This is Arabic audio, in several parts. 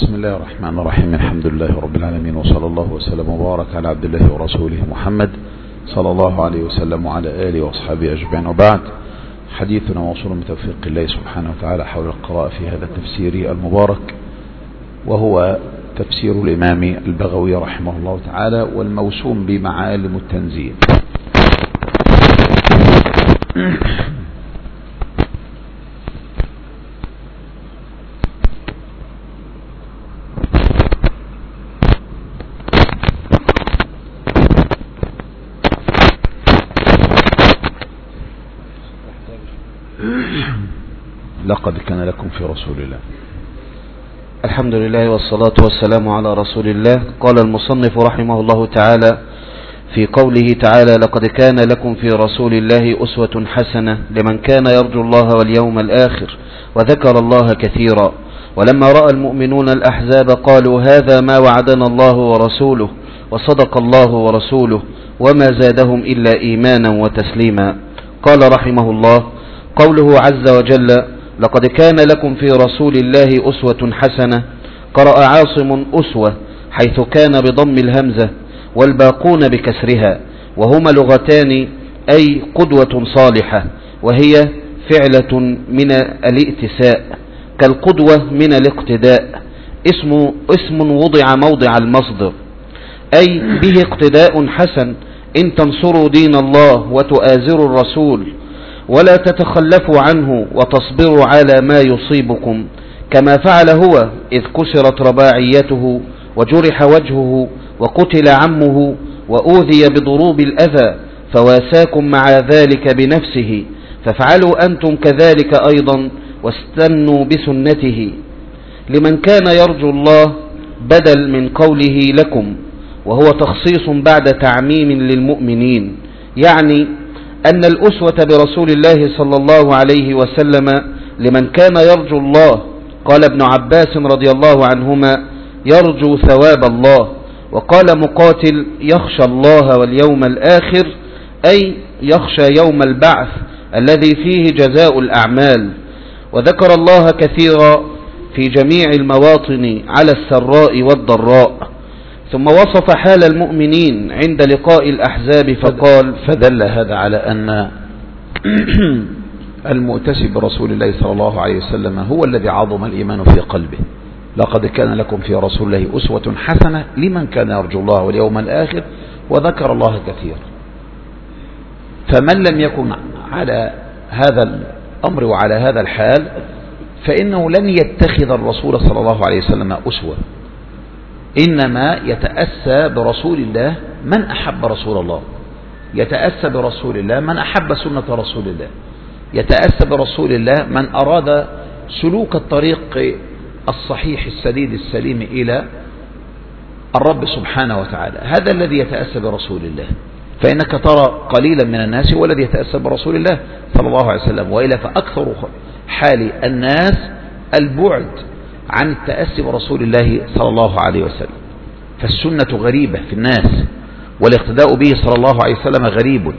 بسم الله الرحمن الرحيم. الحمد لله رب العالمين، وصلى الله وسلم وبارك على عبد الله ورسوله محمد صلى الله عليه وسلم وعلى آله وأصحابه أجمعين. وبعد، حديثنا موصول من توفيق الله سبحانه وتعالى حول القراءة في هذا التفسير المبارك، وهو تفسير الإمام البغوي رحمه الله تعالى، والموسوم بمعالم التنزيل. لقد كان لكم في رسول الله. الحمد لله والصلاة والسلام على رسول الله. قال المصنف رحمه الله تعالى في قوله تعالى: لقد كان لكم في رسول الله أسوة حسنة لمن كان يرجو الله واليوم الآخر وذكر الله كثيرا. ولما رأى المؤمنون الأحزاب قالوا: هذا ما وعدنا الله ورسوله وصدق الله ورسوله وما زادهم إلا إيمانا وتسليما. قال رحمه الله: قوله عز وجل: لقد كان لكم في رسول الله أسوة حسنة، قرأ عاصم أسوة حيث كان بضم الهمزة والباقون بكسرها، وهما لغتان أي قدوة صالحة، وهي فعلة من الائتساء كالقدوة من الاقتداء، اسم وضع موضع المصدر، أي به اقتداء حسن إن تنصروا دين الله وتؤازروا الرسول ولا تتخلفوا عنه وتصبروا على ما يصيبكم، كما فعل هو إذ كسرت رباعيته وجرح وجهه وقتل عمه وأوذي بضروب الأذى فواساكم مع ذلك بنفسه، فافعلوا أنتم كذلك أيضا واستنوا بسنته. لمن كان يرجو الله بدل من قوله لكم، وهو تخصيص بعد تعميم للمؤمنين، يعني أن الأسوة برسول الله صلى الله عليه وسلم لمن كان يرجو الله. قال ابن عباس رضي الله عنهما: يرجو ثواب الله. وقال مقاتل: يخشى الله واليوم الآخر، أي يخشى يوم البعث الذي فيه جزاء الأعمال. وذكر الله كثيرا في جميع المواطن على السراء والضراء. ثم وصف حال المؤمنين عند لقاء الأحزاب فقال: فدل هذا على أن المؤتسب برسول الله صلى الله عليه وسلم هو الذي عظم الإيمان في قلبه. لقد كان لكم في رسول الله أسوة حسنة لمن كان يرجو الله واليوم الآخر وذكر الله كثيرا. فمن لم يكن على هذا الأمر وعلى هذا الحال فإنه لن يتخذ الرسول صلى الله عليه وسلم أسوة، إنما يتأسى برسول الله من أحب رسول الله، يتأسى برسول الله من أحب سنة رسول الله، يتأسى برسول الله من أراد سلوك الطريق الصحيح السديد السليم إلى الرب سبحانه وتعالى. هذا الذي يتأسى برسول الله. فإنك ترى قليلا من الناس هو الذي يتأسى برسول الله صلى الله عليه وسلم، وإلا فأكثر حال الناس البعد عن التأسي برسول الله صلى الله عليه وسلم. فالسنة غريبة في الناس، والاقتداء به صلى الله عليه وسلم غريب،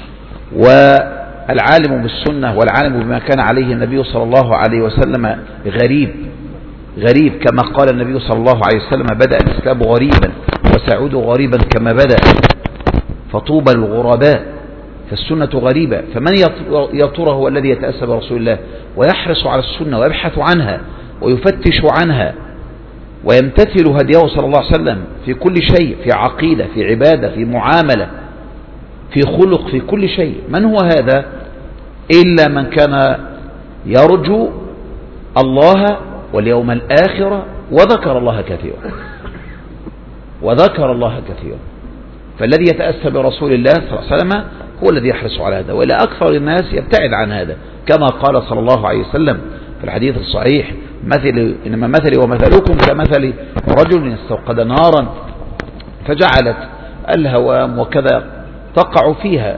والعالم بالسنة والعالم بما كان عليه النبي صلى الله عليه وسلم غريب كما قال النبي صلى الله عليه وسلم: بدأ الإسلام غريبا وسيعود غريبا كما بدأ، فطوبى للغرباء. فالسنة غريبة، فمن يا ترى هو الذي يتأسى برسول الله ويحرص على السنة ويبحث عنها ويفتش عنها ويمتثل هديه صلى الله عليه وسلم في كل شيء، في عقيدة، في عبادة، في معاملة، في خلق، في كل شيء؟ من هو هذا إلا من كان يرجو الله واليوم الآخر وذكر الله كثيرا، وذكر الله كثيرا. فالذي يتأسى برسول الله صلى الله عليه وسلم هو الذي يحرص على هذا، وإلى أكثر الناس يبتعد عن هذا، كما قال صلى الله عليه وسلم في الحديث الصحيح: إنما مثلي ومثلكم كمثل رجل استوقد نارا فجعلت الهوام وكذا تقع فيها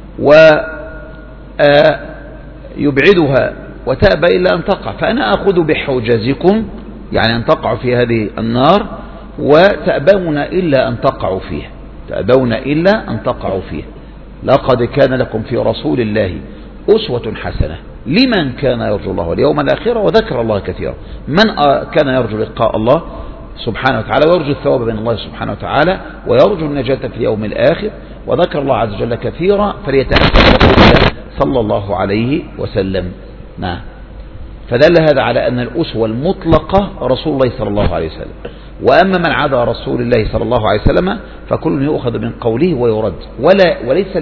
ويبعدها وتأبى إلا أن تقع، فأنا أخذ بحوجزكم، يعني أن تقع في هذه النار، وتأبون إلا أن تقعوا فيها، تأبون إلا أن تقعوا فيها. لقد كان لكم في رسول الله أسوة حسنة لمن كان يرجو الله واليوم الآخر وذكر الله كثيرا. من كان يرجو لقاء الله سبحانه وتعالى ويرجو الثواب من الله سبحانه وتعالى ويرجو النجاة في اليوم الآخر وذكر الله عز وجل كثيرا فليتأسى رسول الله صلى الله عليه وسلم. نعم. فدل هذا على أن الأسوة المطلقة رسول الله صلى الله عليه وسلم. وأما من عدا رسول الله صلى الله عليه وسلم فكل يؤخذ من قوله ويرد وليس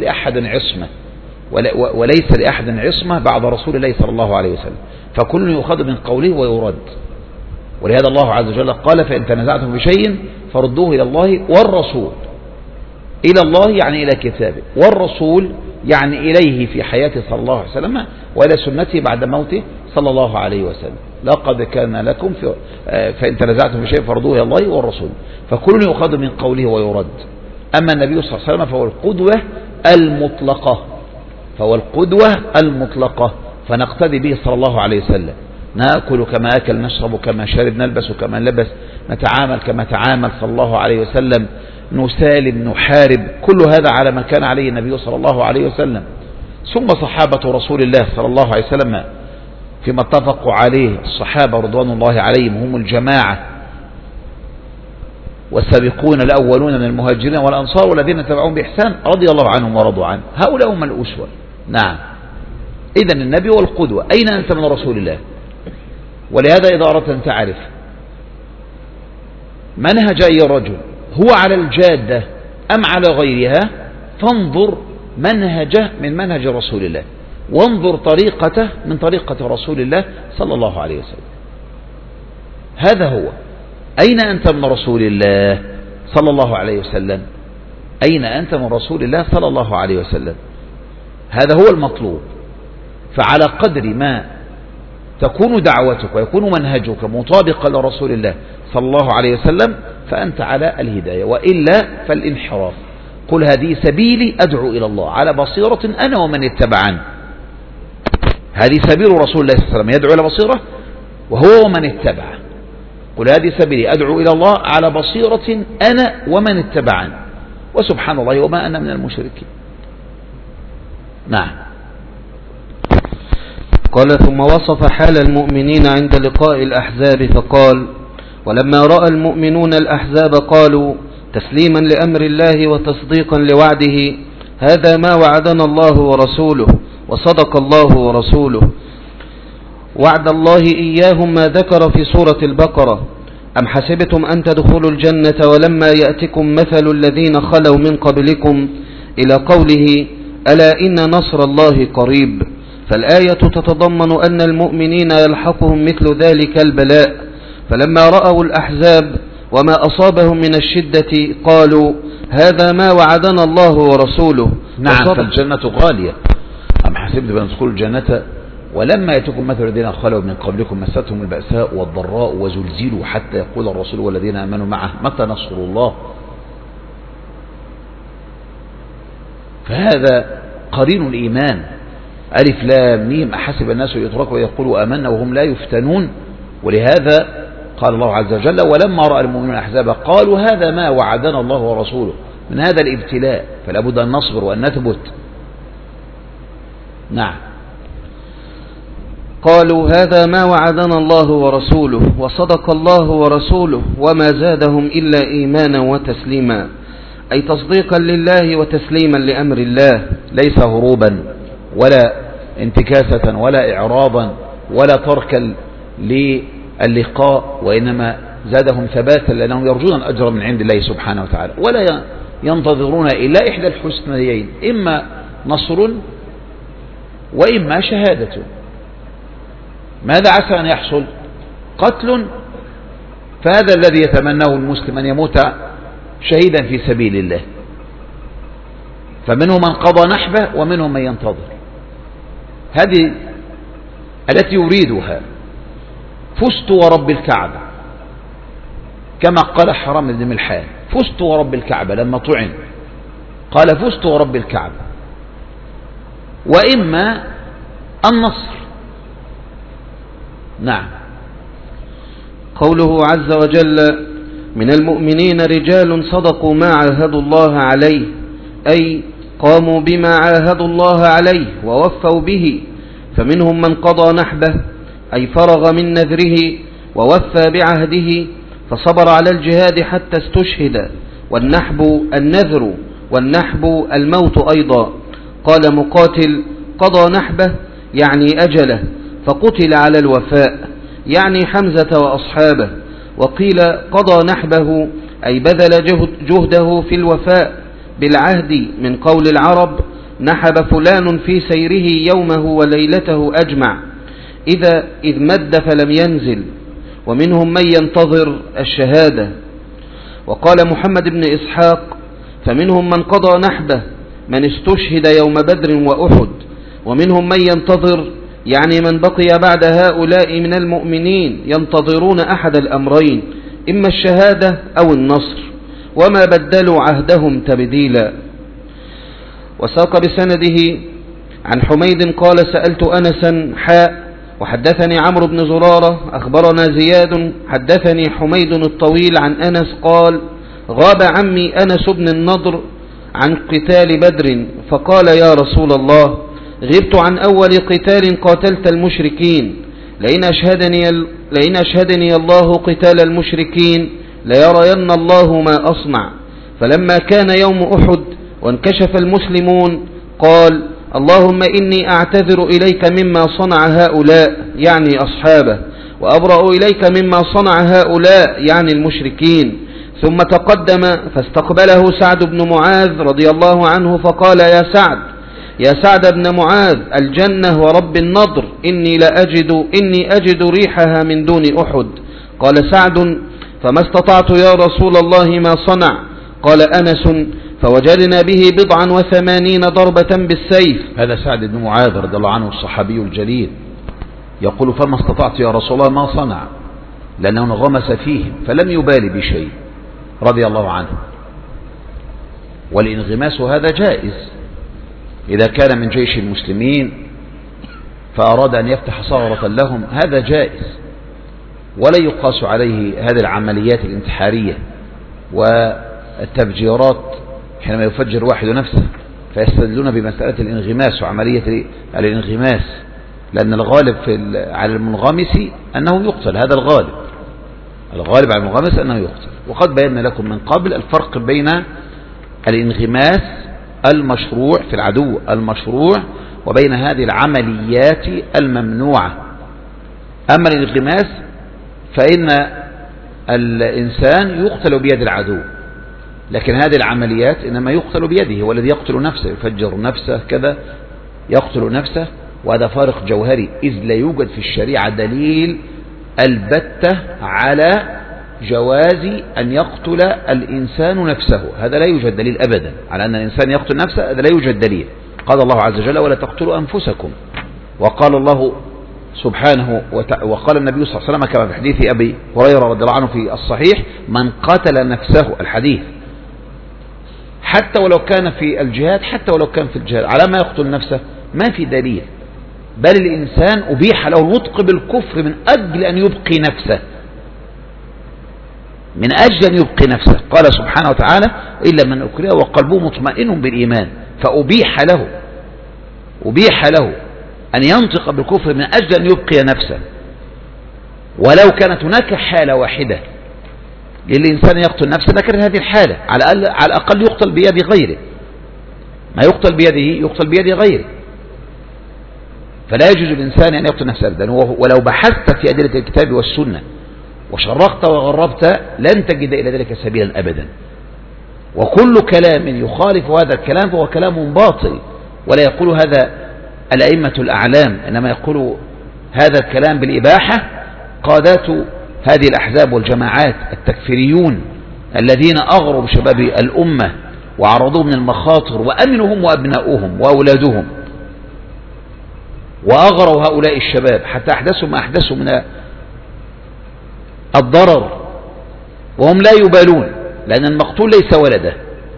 لأحد عصمة بعد رسول الله صلى الله عليه وسلم، فكل يؤخذ من قوله ويرد. ولهذا الله عز وجل قال فإن تنازعتم بشيء فردوه إلى الله والرسول. إلى الله يعني إلى كتابه، والرسول يعني إليه في حياته صلى الله عليه وسلم وإلى سنته بعد موته صلى الله عليه وسلم. لقد كان لكم فإن تنازعتم بشيء فردوه إلى الله والرسول، فكل يؤخذ من قوله ويرد. أما النبي صلى الله عليه وسلم فهو القدوة المطلقة فنقتدي به صلى الله عليه وسلم. نأكل كما أكل، نشرب كما شرب، نلبس كما لبس، نتعامل كما تعامل صلى الله عليه وسلم، نسالم، نحارب، كل هذا على ما كان عليه النبي صلى الله عليه وسلم. ثم صحابة رسول الله صلى الله عليه وسلم فيما اتفقوا عليه الصحابة رضوان الله عليهم هم الجماعة والسابقون الأولون من المهاجرين والأنصار والذين تبعهم بإحسان رضي الله عنهم ورضوا عنه، هؤلاء هم الأسوة. نعم. إذن النبي والقدوة. أين أنت من رسول الله؟ ولهذا إذا أردت أن تعرف منهج أي رجل هو على الجادة أم على غيرها فانظر منهجه من منهج رسول الله، وانظر طريقته من طريقة رسول الله صلى الله عليه وسلم. هذا هو. أين أنت من رسول الله صلى الله عليه وسلم؟ أين أنت من رسول الله صلى الله عليه وسلم؟ هذا هو المطلوب. فعلى قدر ما تكون دعوتك ويكون منهجك مطابقا لرسول الله صلى الله عليه وسلم فأنت على الهداية، وإلا فالانحراف. قل هذه سبيلي أدعو إلى الله على بصيرة أنا ومن اتبعني. هذه سبيل رسول الله صلى الله عليه وسلم يدعو إلى بصيرة وهو ومن اتبعه. قل هذه سبيلي أدعو إلى الله على بصيرة أنا ومن اتبعني وسبحان الله وما أنا من المشركين. نعم. قال ثم وصف حال المؤمنين عند لقاء الأحزاب فقال ولما رأى المؤمنون الأحزاب قالوا تسليما لأمر الله وتصديقا لوعده هذا ما وعدنا الله ورسوله وصدق الله ورسوله وعد الله إياهم ما ذكر في سورة البقرة أم حسبتم أن تدخلوا الجنة ولما يأتكم مثل الذين خلوا من قبلكم إلى قوله ألا إن نصر الله قريب. فالآية تتضمن أن المؤمنين يلحقهم مثل ذلك البلاء، فلما رأوا الأحزاب وما أصابهم من الشدة قالوا هذا ما وعدنا الله ورسوله. نعم. فالجنة غالية. أم حسبتم أن تدخلوا الجنة ولما يأتكم مثل الذين خلوا من قبلكم مستهم البأساء والضراء وزلزلوا حتى يقول الرسول والذين آمنوا معه متى نصر الله. فهذا قرين الإيمان. ألف لام ميم أحسب الناس يتركوا ويقولوا آمنا وهم لا يفتنون. ولهذا قال الله عز وجل ولما رأى المؤمنون الأحزاب قالوا هذا ما وعدنا الله ورسوله. من هذا الابتلاء فلا بد أن نصبر وأن نثبت. نعم. قالوا هذا ما وعدنا الله ورسوله وصدق الله ورسوله وما زادهم إلا إيمانا وتسليما، أي تصديقا لله وتسليما لأمر الله، ليس هروبا ولا انتكاسة ولا إعراضا ولا تركا للقاء، وإنما زادهم ثباتا لأنهم يرجون الأجر من عند الله سبحانه وتعالى ولا ينتظرون إلا إحدى الحسنيين، إما نصر وإما شهادة. ماذا عسى أن يحصل؟ قتل، فهذا الذي يتمناه المسلم أن يموت شهيدا في سبيل الله، فمنهم من قضى نحبه ومنهم من ينتظر. هذه التي يريدها. فزت ورب الكعبة كما قال حرام بن ملحان، فزت ورب الكعبة لما طعن قال فزت ورب الكعبة. وإما النصر. نعم. قوله عز وجل من المؤمنين رجال صدقوا ما عاهدوا الله عليه، أي قاموا بما عاهدوا الله عليه ووفوا به، فمنهم من قضى نحبه أي فرغ من نذره ووفى بعهده فصبر على الجهاد حتى استشهد، والنحب النذر والنحب الموت أيضا. قال مقاتل: قضى نحبه يعني أجله فقتل على الوفاء، يعني حمزة وأصحابه. وقيل قضى نحبه أي بذل جهده في الوفاء بالعهد، من قول العرب: نحب فلان في سيره يومه وليلته أجمع، إذ مد فلم ينزل. ومنهم من ينتظر الشهادة. وقال محمد بن إسحاق: فمنهم من قضى نحبه من استشهد يوم بدر وأحد. ومنهم من ينتظر يعني من بقي بعد هؤلاء من المؤمنين ينتظرون أحد الأمرين، إما الشهادة أو النصر، وما بدلوا عهدهم تبديلا. وساق بسنده عن حميد قال: سألت أنسا وحدثني عمرو بن زرارة أخبرنا زياد حدثني حميد الطويل عن أنس قال: غاب عمي أنس بن النضر عن قتال بدر، فقال: يا رسول الله، غبت عن أول قتال قاتلت المشركين، لئن أشهدني الله قتال المشركين ليرين الله ما أصنع. فلما كان يوم أحد وانكشف المسلمون قال: اللهم إني أعتذر إليك مما صنع هؤلاء، يعني أصحابه، وأبرأ إليك مما صنع هؤلاء، يعني المشركين. ثم تقدم فاستقبله سعد بن معاذ رضي الله عنه فقال: يا سعد بن معاذ، الجنة ورب النضر، إني أجد ريحها من دون أحد. قال سعد: فما استطعت يا رسول الله ما صنع. قال أنس: فوجدنا به 89 ضربة بالسيف. هذا سعد بن معاذ رضي الله عنه الصحابي الجليل يقول: فما استطعت يا رسول الله ما صنع، لأنه انغمس فيه فلم يبالي بشيء رضي الله عنه. والانغماس هذا جائز إذا كان من جيش المسلمين فأراد أن يفتح ثغرة لهم، هذا جائز، ولا يقاس عليه هذه العمليات الانتحارية والتفجيرات حينما يفجر واحد نفسه، فيستدلون بمسألة الانغماس وعملية الانغماس، لأن الغالب على المنغمس أنه يقتل، هذا الغالب على المنغمس أنه يقتل. وقد بينا لكم من قبل الفرق بين الانغماس المشروع في العدو المشروع وبين هذه العمليات الممنوعة. أما الانغماس فإن الإنسان يقتل بيد العدو، لكن هذه العمليات إنما يقتل بيده، والذي يقتل نفسه يفجر نفسه كذا يقتل نفسه، وهذا فارق جوهري، إذ لا يوجد في الشريعة دليل البتة على جواز أن يقتل الإنسان نفسه، هذا لا يوجد دليل أبدا على أن الإنسان يقتل نفسه، هذا لا يوجد دليل. قال الله عز وجل: ولا تقتلوا أنفسكم. وقال الله سبحانه وقال النبي صلى الله عليه وسلم كما في حديث أبي هريرة رضي الله عنه في الصحيح: من قتل نفسه، الحديث، حتى ولو كان في الجهاد، على ما يقتل نفسه ما في دليل، بل الإنسان أبيح له النطق بالكفر من أجل أن يبقي نفسه، قال سبحانه وتعالى: إلا من أكره وقلبه مطمئن بالإيمان، فأبيح له أن ينطق بالكفر من أجل أن يبقي نفسه، ولو كانت هناك حالة واحدة للإنسان يقتل نفسه لكن هذه الحالة على الأقل يقتل بيد غيره، ما يقتل بيده يقتل بيد غيره، فلا يجوز الإنسان أن يقتل نفسه أبدا. ولو بحثت في أدلة الكتاب والسنة وشرقت وغربت لن تجد إلى ذلك سبيلا أبدا، وكل كلام يخالف هذا الكلام فهو كلام باطل، ولا يقول هذا الأئمة الأعلام، إنما يقول هذا الكلام بالإباحة قادات هذه الأحزاب والجماعات التكفيريون الذين أغروا بشباب الأمة وعرضوهم من المخاطر وأمنهم وأبناؤهم وأولادهم، وأغروا هؤلاء الشباب حتى أحدثوا ما أحدثوا من الضرر وهم لا يبالون، لأن المقتول ليس ولده.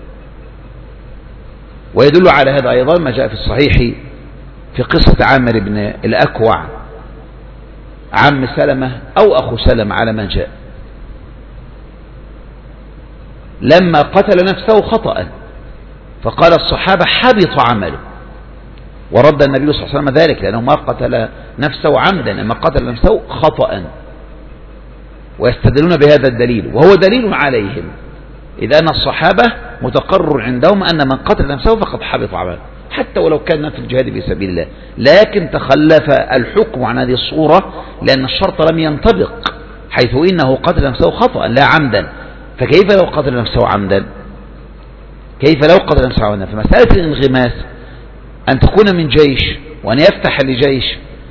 ويدل على هذا أيضا ما جاء في الصحيح في قصة عامر بن الأكوع عم سلمة أو أخو سلمة على ما جاء، لما قتل نفسه خطأ فقال الصحابة: حبط عمله، ورد النبي صلى الله عليه وسلم ذلك، لأنه ما قتل نفسه عمدا، إنما قتل نفسه خطأ، ويستدلون بهذا الدليل، وهو دليل عليهم، إذا أن الصحابة متقرر عندهم أن من قتل نفسه فقد حبط عمله، حتى ولو كان في الجهاد في سبيل الله، لكن تخلف الحكم عن هذه الصورة لأن الشرط لم ينطبق، حيث إنه قتل نفسه خطأ لا عمدا، فكيف لو قتل نفسه عمدا؟ كيف لو قتل نفسه عمدا؟ فمسألة الانغماس أن تكون من جيش، وأن يفتح لجيش،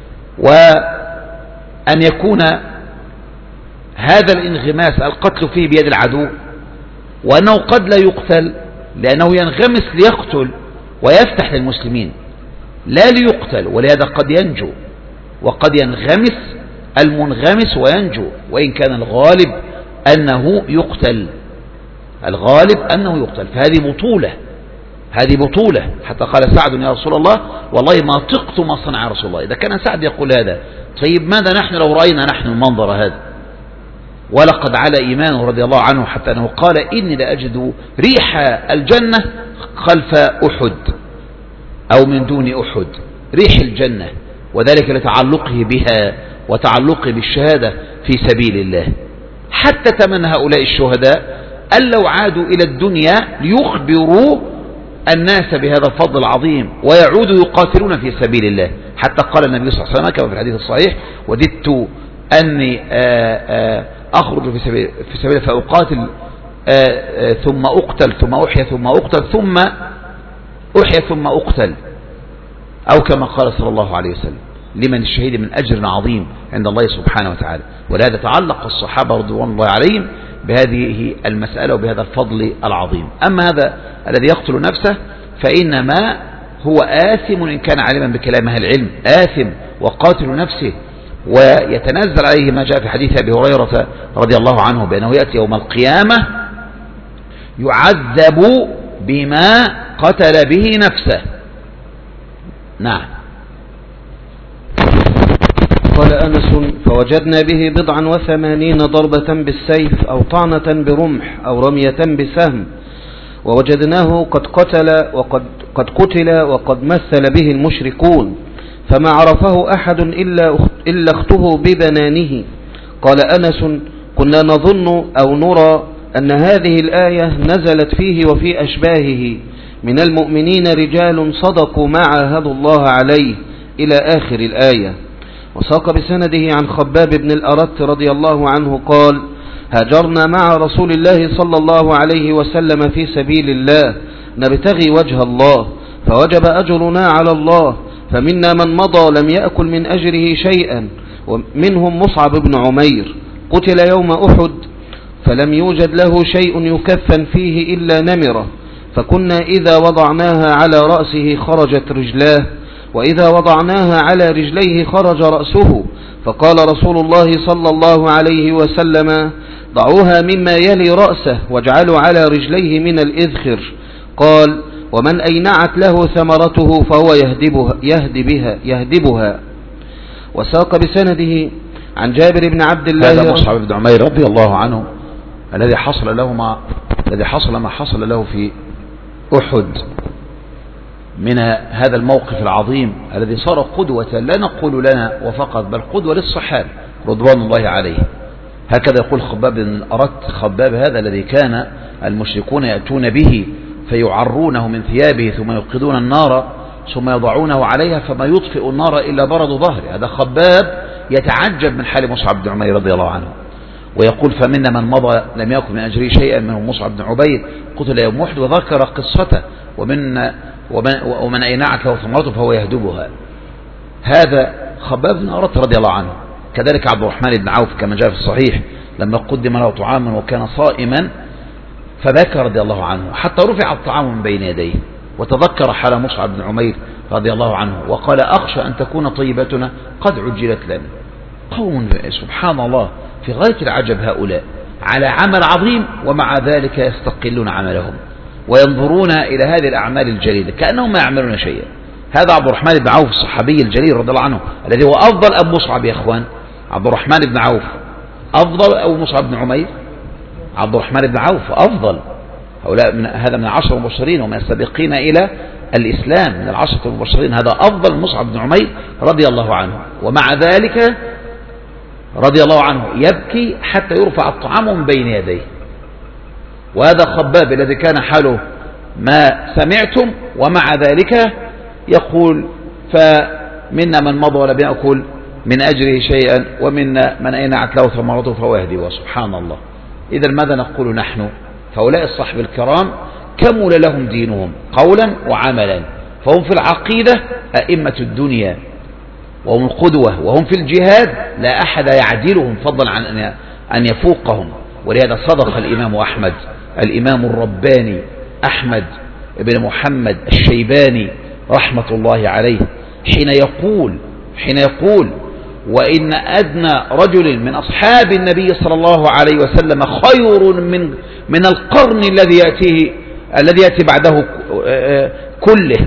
وأن يكون هذا الانغماس القتل فيه بيد العدو، وأنه قد لا يقتل لأنه ينغمس ليقتل ويفتح للمسلمين لا ليقتل، ولهذا قد ينجو، وقد ينغمس المنغمس وينجو، وإن كان الغالب أنه يقتل، الغالب أنه يقتل. فهذه بطولة، هذه بطولة، حتى قال سعد يا رسول الله والله ما طقت ما صنع رسول الله. إذا كان سعد يقول هذا، طيب ماذا نحن لو رأينا نحن المنظر هذا؟ ولقد على إيمانه رضي الله عنه حتى أنه قال إني لأجد ريح الجنة خلف أحد أو من دون أحد، ريح الجنة، وذلك لتعلقه بها وتعلقه بالشهادة في سبيل الله. حتى تمنى هؤلاء الشهداء أن لو عادوا إلى الدنيا ليخبروا الناس بهذا الفضل العظيم ويعودوا يقاتلون في سبيل الله. حتى قال النبي صلى الله عليه وسلم كما في الحديث الصحيح: وددت أني أخرج في سبيل فأقاتل ثم أقتل ثم أحيا ثم أقتل ثم أحيا ثم أقتل، أو كما قال صلى الله عليه وسلم: لمن الشهيد من أجر عظيم عند الله سبحانه وتعالى. ولهذا تعلق الصحابة رضوان الله عليهم بهذه المسألة وبهذا الفضل العظيم. أما هذا الذي يقتل نفسه فإنما هو آثم إن كان عالما بكلام أهل العلم، آثم وقاتل نفسه، ويتنزل عليه ما جاء في حديث أبي هريرة رضي الله عنه بأنه يأتي يوم القيامة يعذب بما قتل به نفسه. نعم. قال أنس: فوجدنا به 89 ضربة بالسيف أو طعنة برمح أو رمية بسهم، ووجدناه قد قتل وقد مثل به المشركون، فما عرفه أحد إلا أخته ببنانه. قال أنس: كنا نظن أو نرى أن هذه الآية نزلت فيه وفي أشباهه من المؤمنين رجال صدقوا ما عاهدوا الله عليه إلى آخر الآية. وساق بسنده عن خباب بن الأرت رضي الله عنه قال: هاجرنا مع رسول الله صلى الله عليه وسلم في سبيل الله نبتغي وجه الله، فوجب أجرنا على الله، فمنا من مضى لم يأكل من أجره شيئا، ومنهم مصعب بن عمير قتل يوم أحد فلم يوجد له شيء يكفن فيه إلا نمرة، فكنا إذا وضعناها على رأسه خرجت رجلاه، وإذا وضعناها على رجليه خرج رأسه، فقال رسول الله صلى الله عليه وسلم: ضعوها مما يلي رأسه واجعلوا على رجليه من الإذخر. قال: ومن أينعت له ثمرته فهو يهدبها. وساق بسنده عن جابر بن عبد الله هذا مصعب بن عمير رضي الله عنه الذي حصل ما حصل له في أحد من هذا الموقف العظيم الذي صار قدوة، لا نقول لنا وفقط بل قدوة للصحابة رضوان الله عليه. هكذا يقول خباب بن الأرت، خباب هذا الذي كان المشركون يأتون به فيعرونه من ثيابه ثم يوقدون النار ثم يضعونه عليها فما يطفئ النار إلا برد ظهره. هذا خباب يتعجب من حال مصعب بن عمير رضي الله عنه، ويقول: فمنا من مضى لم يأكل من أجره شيئا، منهم مصعب بن عبيد قتل يوم أحد، وذكر قصته: ومن أينعت له ثمرته فهو يهدبها. هذا خباب بن أرت رضي الله عنه. كذلك عبد الرحمن بن عوف كما جاء في الصحيح لما قدم له طعام وكان صائما فبكى رضي الله عنه حتى رفع الطعام من بين يديه، وتذكر حال مصعب بن عمير رضي الله عنه وقال: أخشى أن تكون طيبتنا قد عجلت لنا. قوم سبحان الله في غاية العجب هؤلاء على عمل عظيم، ومع ذلك يستقلون عملهم وينظرون إلى هذه الأعمال الجليلة كأنهم ما يعملون شيئا. هذا عبد الرحمن بن عوف الصحابي الجليل رضي الله عنه الذي هو أفضل أبو مصعب. يا أخوان، عبد الرحمن بن عوف أفضل أو مصعب بن عمير؟ عبد الرحمن بن عوف أفضل. هؤلاء هذا من 10 المبشرين ومن السابقين إلى الإسلام من العشرة المبشرين، هذا أفضل مصعب بن عمير رضي الله عنه. ومع ذلك رضي الله عنه يبكي حتى يرفع الطعام من بين يديه. وهذا خباب الذي كان حاله ما سمعتم، ومع ذلك يقول فمنا من مضى ولم يأكل من أجره شيئا ومنا من أينعت له ثمرته فهو يهدي. وسبحان الله. إذا ماذا نقول نحن؟ فهؤلاء الصحب الكرام كمل لهم دينهم قولا وعملا، فهم في العقيدة أئمة الدنيا وهم القدوة، وهم في الجهاد لا أحد يعدلهم فضلا عن أن يفوقهم. ولهذا صدق الإمام أحمد الإمام الرباني أحمد بن محمد الشيباني رحمة الله عليه حين يقول وإن أدنى رجل من أصحاب النبي صلى الله عليه وسلم خير من القرن الذي يأتي بعده كله.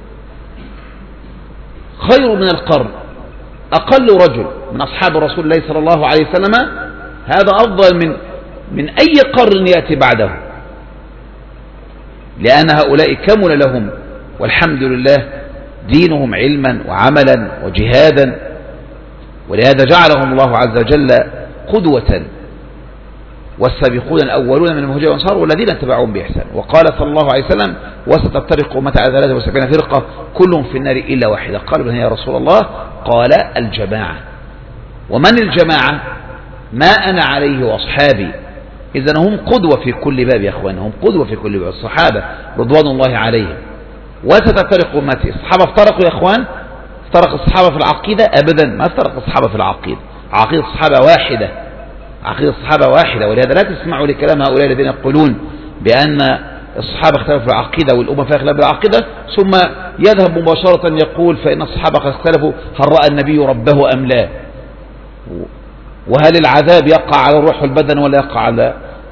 خير من القرن، أقل رجل من أصحاب رسول الله صلى الله عليه وسلم هذا أفضل من أي قرن يأتي بعده، لأن هؤلاء كمل لهم والحمد لله دينهم علما وعملا وجهادا، ولهذا جعلهم الله عز وجل قدوة. والسابقون الأولون من المهاجرين والأنصار والذين اتبعوهم بإحسان. وقال صلى الله عليه وسلم وستفترق أمتي على 73 فرقة كلهم في النار إلا واحدة. قالوا من يا رسول الله؟ قال الجماعة. ومن الجماعة؟ ما أنا عليه وأصحابي. إذن هم قدوة في كل باب يا أخوان، هم قدوة في كل باب. الصحابة رضوان الله عليهم. وستفترق أمتي. الصحابة افترقوا يا أخوان؟ افترق الصحابة في العقيدة؟ أبدا ما افترق الصحابة في العقيدة. عقيدة الصحابة واحدة، عقيدة الصحابة واحدة. ولهذا لا تسمعوا لكلام هؤلاء الذين يقولون بأن الصحابة اختلفوا في العقيدة والأمة فيها خلاف بالعقيدة، ثم يذهب مباشرة يقول فإن الصحابة قد اختلفوا هل رأى النبي ربه أم لا، وهل العذاب يقع على الروح والبدن ولا يقع على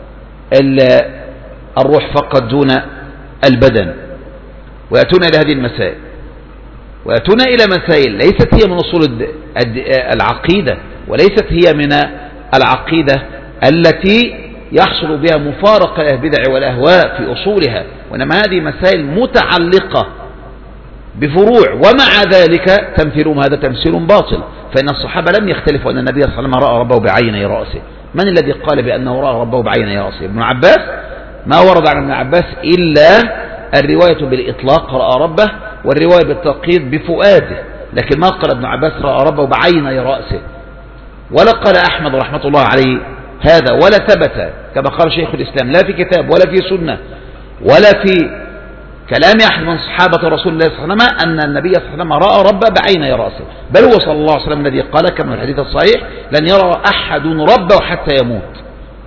الروح فقط دون البدن. ويأتون إلى هذه المسائل، ويأتون إلى مسائل ليست هي من أصول العقيدة، وليست هي من العقيدة التي يحصل بها مفارقة البدع والأهواء في أصولها، وإنما هذه مسائل متعلقة بفروع. ومع ذلك تمثيلهم هذا تمثيل باطل، فإن الصحابة لم يختلفوا أن النبي صلى الله عليه وسلم رأى ربه بعيني رأسه. من الذي قال بأنه رأى ربه بعيني رأسه؟ ابن عباس. ما ورد عن ابن عباس إلا الرواية بالإطلاق رأى ربه، والرواية بالتقييد بفؤاده، لكن ما قال ابن عباس رأى ربه بعيني رأسه. ولا قال أحمد رحمة الله عليه هذا، ولا ثبت كما قال شيخ الإسلام لا في كتاب ولا في سنة ولا في كلام أحد من صحابة رسول الله صلى الله عليه وسلم أن النبي صلى الله عليه وسلم رأى ربه بعيني رأسه، بل هو صلى الله عليه وسلم الذي قال كما في الحديث الصحيح لن يرى أحد ربه حتى يموت.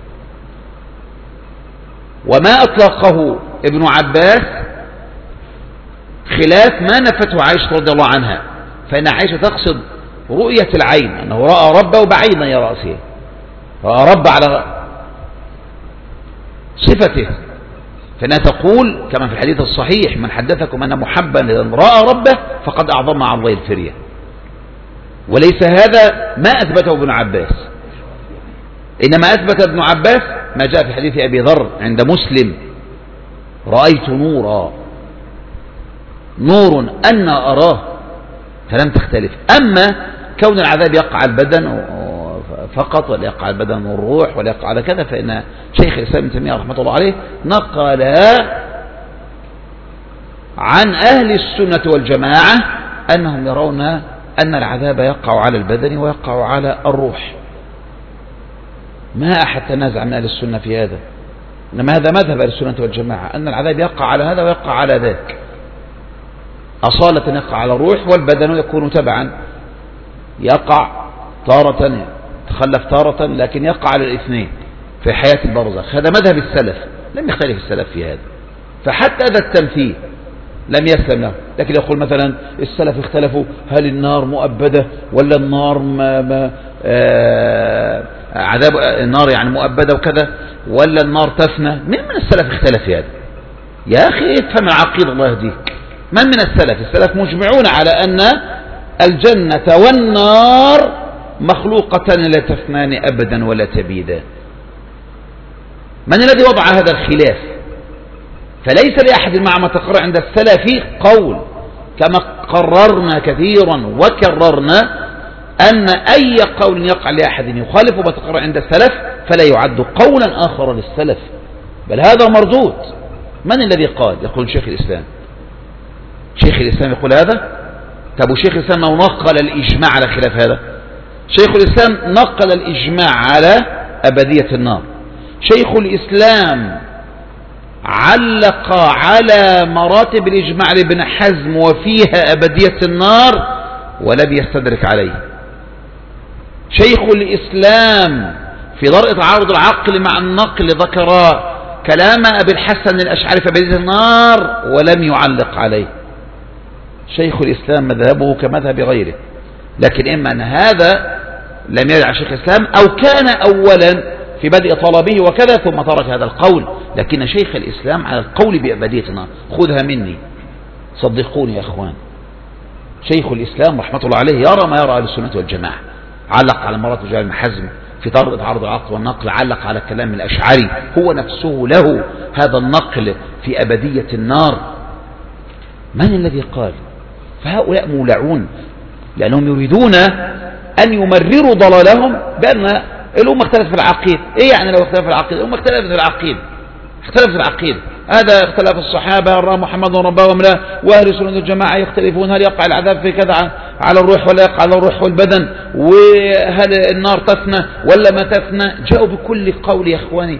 وما أطلقه ابن عباس خلاف ما نفته عائشة رضي الله عنها، فإن عائشة تقصد رؤية العين أنه رأى ربه بعيني رأسه، رأى رب على صفته، فإنها تقول كما في الحديث الصحيح من حدثكم أن محبا إذا رأى ربه فقد أعظم على الله الفرية. وليس هذا ما أثبته ابن عباس، إنما أثبت ابن عباس ما جاء في حديث أبي ذر عند مسلم رأيت نورا أنا أراه، فلم تختلف. أما كون العذاب يقع على البدن فقط ولا يقع على البدن والروح ولا يقع على كذا، فإن شيخ الإسلام ابن تيمية رحمة الله عليه نقل عن أهل السنة والجماعة أنهم يرون أن العذاب يقع على البدن ويقع على الروح. ما أحد تنازع من أهل السنة في هذا، إنما هذا مذهب أهل السنة والجماعة أن العذاب يقع على هذا ويقع على ذاك، أصالة يقع على الروح والبدن يكون تبعا، يقع تارة تخلف تارة، لكن يقع على الاثنين في حياة البرزخ. هذا مذهب السلف، لم يختلف السلف في هذا، فحتى هذا التمثيل لم يسلم له. لكن يقول مثلا السلف اختلفوا هل النار مؤبدة ولا النار عذاب النار يعني مؤبدة وكذا، ولا النار تفنى. من السلف اختلف في هذا؟ يا أخي افهم العقيدة الله يهديك. من السلف؟ السلف مجمعون على أن الجنة والنار مخلوقتان لا تفنان أبدا ولا تبيدان. من الذي وضع هذا الخلاف؟ فليس لأحد مع ما تقرر عند السلف قول، كما قررنا كثيرا وكررنا أن أي قول يقع لأحد يخالف ما تقرر عند السلف فلا يعد قولا آخر للسلف، بل هذا مردود. من الذي قال؟ يقول شيخ الإسلام. شيخ الإسلام يقول هذا؟ طب وشيخ الإسلام نقل الإجماع على خلاف هذا؟ شيخ الإسلام نقل الإجماع على أبدية النار. شيخ الإسلام علق على مراتب الإجماع لابن حزم وفيها أبدية النار ولم يستدرك عليه. شيخ الإسلام في درء تعارض العقل مع النقل ذكر كلام أبي الحسن الأشعري في أبدية النار ولم يعلق عليه. شيخ الإسلام مذهبه كمذهب غيره، لكن إما أن هذا لم يدع شيخ الإسلام أو كان أولا في بدء طلبه وكذا ثم ترك هذا القول، لكن شيخ الإسلام على القول بأبدية النار. خذها مني صدقوني يا أخوان، شيخ الإسلام رحمة الله عليه يرى ما يرى أهل السنة والجماعة. علق على مراتب جهل بن حزم في تعارض العقل والنقل، علق على كلام الأشعري، هو نفسه له هذا النقل في أبدية النار. من الذي قال؟ فهؤلاء مولعون لأنهم يريدون أن يمرروا ضلالهم بأن الأمة اختلفت في العقيدة. إيه يعني لو اختلف في العقيدة؟ الأمة اختلفت في العقيدة، اختلفت في العقيدة. هذا اختلف الصحابة رأى محمد ربهم لا، وأهل السنة والجماعة يختلفون هل يقع العذاب في كذا على الروح ولا يقع على الروح والبدن، وهل النار تفنى ولا ما تفنى. جاءوا بكل قول يا إخواني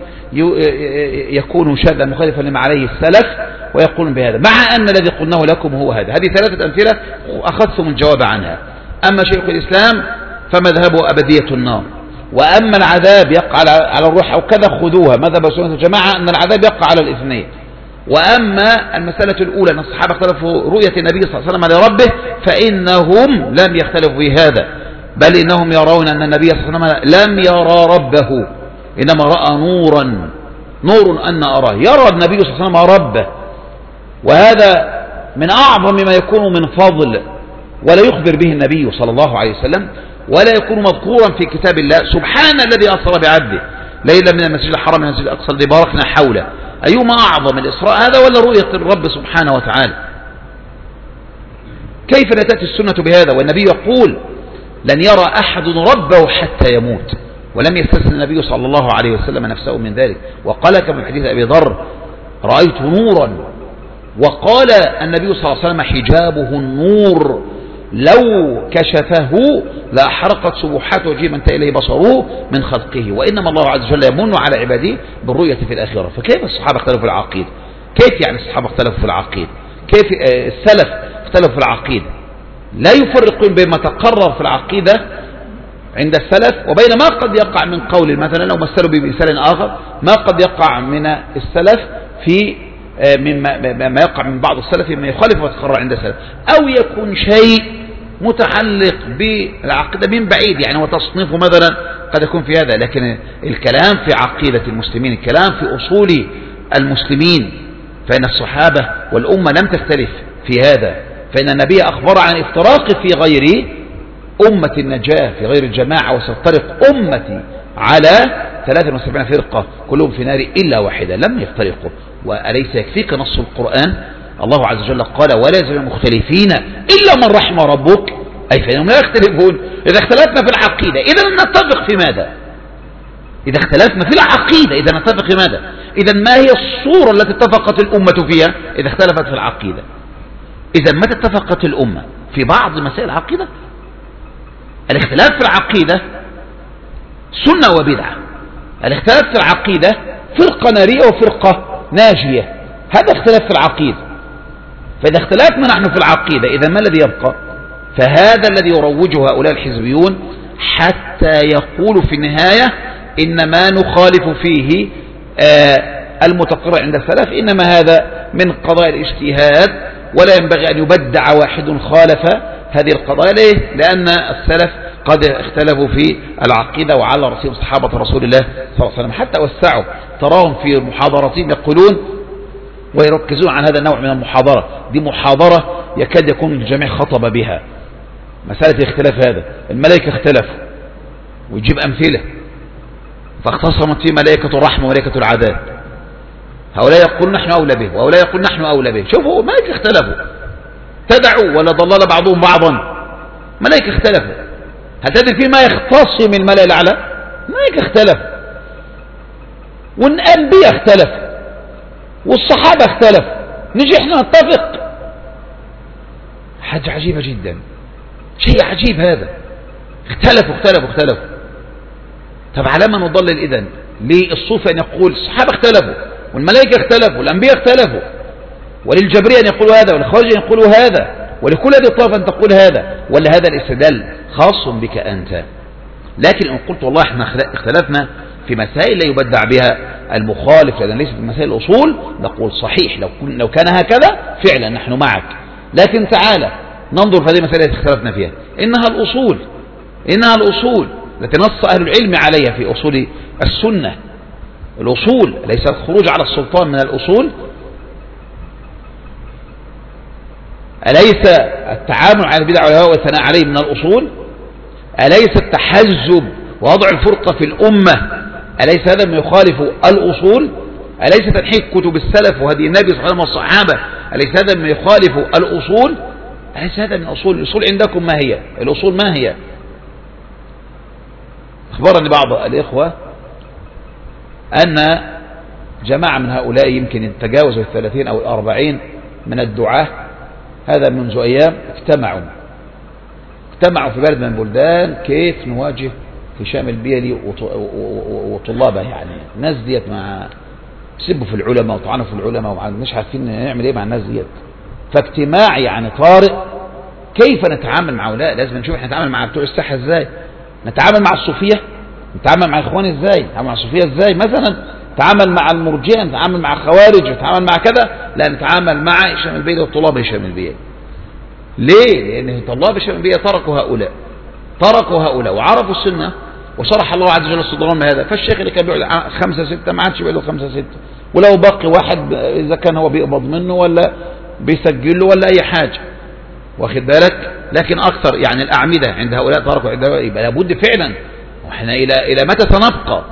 يكون شاذا مخالفا لما عليه السلف ويقولون بهذا، مع أن الذي قلناه لكم هو هذا. هذه ثلاثة أمثلة أخذتم الجواب عنها. أما شيخ الإسلام فمذهبه أبدية النار، وأما العذاب يقع على الروح أو كذا خذوها مذهب السنة والجماعة أن العذاب يقع على الاثنين. وأما المسألة الأولى أن الصحابة اختلفوا رؤية النبي صلى الله عليه وسلم لربه فإنهم لم يختلفوا في هذا، بل إنهم يرون أن النبي صلى الله عليه وسلم لم يرى ربه، إنما رأى نورا، نور أن أراه. يرى النبي صلى الله عليه وسلم ربه، وهذا من أعظم ما يكون من فضل، ولا يخبر به النبي صلى الله عليه وسلم ولا يكون مذكورا في كتاب الله. سبحان الذي أسرى بعبده ليلا من المسجد الحرام من المسجد الأقصى الذي باركنا حوله. أيما أعظم الإسراء هذا ولا رؤية الرب سبحانه وتعالى؟ كيف لا تأتي السنة بهذا والنبي يقول لن يرى أحد ربه حتى يموت، ولم يستثنى النبي صلى الله عليه وسلم نفسه من ذلك، وقال كما في حديث أبي ذر رأيت نورا، وقال النبي صلى الله عليه وسلم حجابه النور لو كشفه لأحرقت سبحات وجهه من إليه بصره من خلقه. وإنما الله عز وجل يمن على عباده بالرؤية في الآخرة. فكيف الصحابة اختلفوا في العقيدة؟ كيف يعني الصحابة اختلفوا في العقيدة؟ كيف السلف اختلفوا في العقيدة؟ لا يفرقون بين ما تقرر في العقيدة عند السلف وبين ما قد يقع من قول، مثلا لو مثلوا بمثال آخر ما قد يقع من السلف في مما يقع من بعض السلف مما يخالف ما تقرر عند السلف، أو يكون شيء متعلق بالعقيدة من بعيد يعني وتصنيفه مثلا قد يكون في هذا. لكن الكلام في عقيدة المسلمين، الكلام في أصول المسلمين، فإن الصحابة والأمة لم تختلف في هذا، فإن النبي أخبر عن افتراق في غير أمة النجاة في غير الجماعة، وستفترق أمتي على 73 فرقة كلهم في نار إلا واحدة. لم يفترقوا. وأليس يكفيك نص القرآن؟ الله عز وجل قال ولا يزال مختلفين إلا من رحم ربك، أي فإنهم لا يختلفون. إذا اختلفنا في العقيدة إذا نتفق في ماذا؟ إذا اختلفنا في العقيدة إذا نتفق في ماذا؟ إذا ما هي الصورة التي اتفقت الأمة فيها إذا اختلفت في العقيدة؟ إذا متى اتفقت الأمة في بعض مسائل العقيدة؟ الاختلاف في العقيدة سنة وبدعة. الاختلاف في العقيدة فرقة نارية وفرقة ناجية، هذا اختلاف في العقيدة. فإذا اختلفنا نحن في العقيدة إذا ما الذي يبقى؟ فهذا الذي يروجه هؤلاء الحزبيون حتى يقولوا في النهاية إن ما نخالف فيه المتقرر عند السلف إنما هذا من قضايا الاجتهاد، ولا ينبغي أن يبدع واحد خالف هذه القضايا. ليه؟ لأن السلف قد اختلفوا في العقيدة وعلى رأسهم صحابة رسول الله صلى الله عليه وسلم، حتى وسعوا. تراهم في محاضراتهم يقولون ويركزون عن هذا النوع من المحاضرة، دي محاضرة يكاد يكون الجميع خطب بها. مسألة الاختلاف هذا الملائكة اختلفوا ويجيب أمثلة، فاختصمت في ملائكة الرحمة وملائكة العذاب. هؤلاء يقول نحن أولى به وهؤلاء يقول نحن أولى به. شوفوا ملائكة اختلفوا، تدعوا ولا ضلل بعضهم بعضا، ملائكة اختلفوا. هل تدري فيما يختص من الملأ الأعلى؟ ملائكة اختلفوا، والأنبياء اختلفوا، والصحابة اختلفوا، نجي احنا نتفق؟ حاجة عجيبة جدا، شيء عجيب هذا. اختلفوا. طب على ما نضلل إذن؟ ليه الصوفي أن يقول الصحابة اختلفوا والملائكة اختلفوا والأنبياء اختلفوا، وللجبرية أن يقولوا هذا وللخوارج أن يقولوا هذا، ولكل هذه الطائفة أن تقول هذا، ولا هذا الاستدلال خاص بك أنت؟ لكن إن قلت والله احنا اختلفنا في مسائل لا يبدع بها المخالف لأن ليست مسائل الأصول، نقول صحيح لو كان هكذا فعلا نحن معك. لكن تعالى ننظر في هذه المسائل التي اختلفنا فيها، إنها الأصول التي نص أهل العلم عليها في أصول السنة. الأصول ليس الخروج على السلطان من الأصول، أليس التعامل على البدع والهوى والثناء عليه من الأصول؟ أليس التحزب ووضع الفرقة في الأمة أليس هذا ما يخالف الأصول؟ أليس تنحيك كتب السلف وهدي النبي صلى الله عليه وسلم والصحابة أليس هذا ما يخالف الأصول؟ أليس هذا من أصول؟ الأصول عندكم ما هي؟ الأصول ما هي؟ أخبرني بعض الإخوة أن جماعة من هؤلاء يمكن تجاوزوا 30 أو 40 من الدعاة، هذا منذ أيام اجتمعوا في بلد من البلدان كيف نواجه هشام البيلي وطلابه. يعني الناس ديت مع سبوا في العلماء وطعنوا في العلماء مش عارفين نعمل ايه مع الناس ديت. فاجتماع يعني طارئ، كيف نتعامل مع هؤلاء؟ لازم نشوف احنا نتعامل مع بتوع الساحة ازاي، نتعامل مع الصوفية، نتعامل مع اخوان ازاي، نتعامل مع الصوفية ازاي، مثلا نتعامل مع المرجئة، نتعامل مع الخوارج، نتعامل مع كذا، لا نتعامل مع هشام البيلي وطلاب هشام البيلي. ليه؟ لأن طلاب هشام البيلي تركوا هؤلاء وعرفوا السنة وشرح الله عز وجل صدرهم بهذا. فالشيخ اللي كان بيقعد 5 6 ما عادش بيقعد 5 6، ولو باقي واحد إذا كان هو بيقبض منه ولا بيسجل له ولا أي حاجة، واخد بالك. لكن أكثر يعني الأعمدة عند هؤلاء تركوا، يبقى لابد فعلا. وإحنا إلى متى سنبقى؟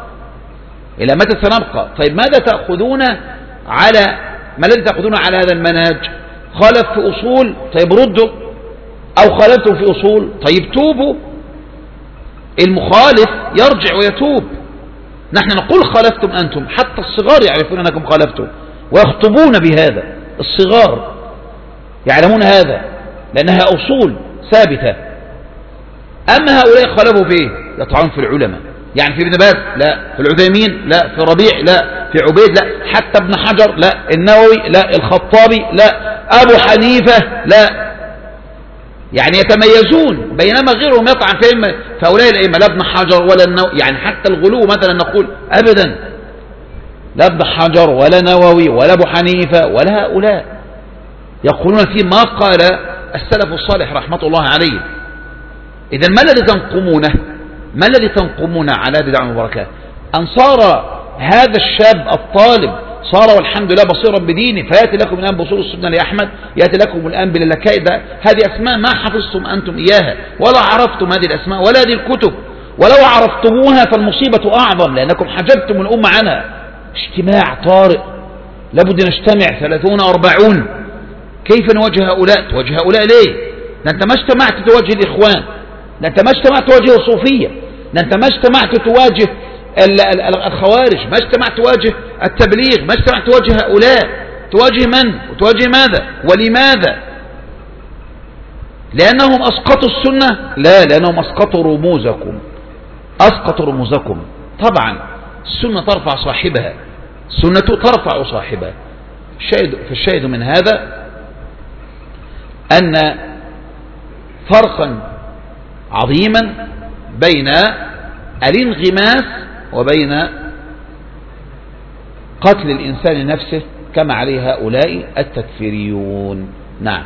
طيب ماذا تأخذون على ما الذي تأخذون على هذا المنهج؟ خالف في أصول، طيب ردوا، أو خالفتم في أصول، طيب توبوا. المخالف يرجع ويتوب. نحن نقول خالفتم أنتم، حتى الصغار يعرفون أنكم خالفتم ويخطبون بهذا، الصغار يعلمون هذا لأنها أصول ثابتة. أما هؤلاء خالفوا فيه يطعنون في العلماء، يعني في ابن باز لا، في العثيمين لا، في ربيع لا، في عبيد لا، حتى ابن حجر لا، النووي لا، الخطابي لا، أبو حنيفة لا، يعني يتميزون، بينما غيرهم يطعن فيهم فهؤلاء الأئمة لا ابن حجر ولا النووي. يعني حتى الغلو مثلا نقول أبدا لا ابن حجر ولا نووي ولا أبو حنيفة ولا هؤلاء، يقولون فيه ما قال السلف الصالح رحمة الله عليه. إذن ما الذي تنقمون على بدع وبركات؟ أن صار هذا الشاب الطالب صار والحمد لله بصيرا بدينه، فيأتي لكم الآن بصور السنة لأحمد، يأتي لكم الآن باللكائد. هذه أسماء ما حفظتم أنتم إياها ولا عرفتم هذه الأسماء ولا هذه الكتب، ولو عرفتموها فالمصيبة أعظم لأنكم حجبتم الأمة عنها. اجتماع طارئ لابد نجتمع 30 40. كيف نواجه هؤلاء؟ تواجه هؤلاء ليه؟ ده أنت ما اجتمعت تواجه الإخوان، ده أنت ما اجتمعت تواجه الصوفية، ده أنت ما اجتمعت تواجه الخوارج، ما اجتمعت تواجه التبليغ، ما اجتمعت تواجه هؤلاء. تواجه من؟ وتواجه ماذا؟ ولماذا؟ لأنهم أسقطوا السنة؟ لا، لأنهم أسقطوا رموزكم. طبعا السنة ترفع صاحبها، فالشاهد من هذا أن فرقا عظيما بين الانغماس وبين قتل الإنسان نفسه كما عليه هؤلاء التكفيريون. نعم.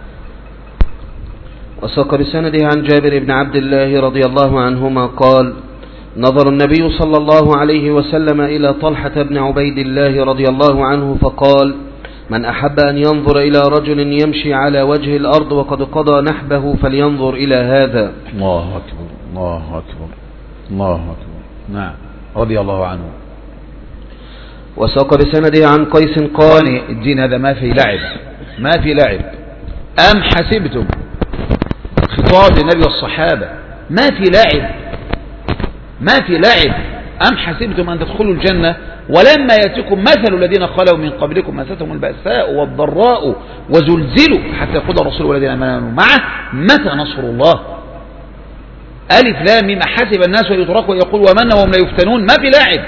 وساق بسنده عن جابر بن عبد الله رضي الله عنهما قال: نظر النبي صلى الله عليه وسلم إلى طلحة بن عبيد الله رضي الله عنه فقال: من أحب أن ينظر إلى رجل يمشي على وجه الأرض وقد قضى نحبه فلينظر إلى هذا. الله أكبر، الله أكبر، الله أكبر. نعم، رضي الله عنه. وساق بسنده عن قيس قال الدين هذا ما في لعب، ما في لعب. أم حسبتم، خطاب النبي والصحابة، ما في لعب، ما في لعب. أم حسبتم أن تدخلوا الجنة ولما يأتكم مثل الذين خلوا من قبلكم مستهم البأساء والضراء وزلزلوا حتى يقول الرسول والذين آمنوا معه متى نصر الله. ألف لام ميم حسب الناس ويتركوا يقول ومن وهم لا يفتنون، ما في لاعب.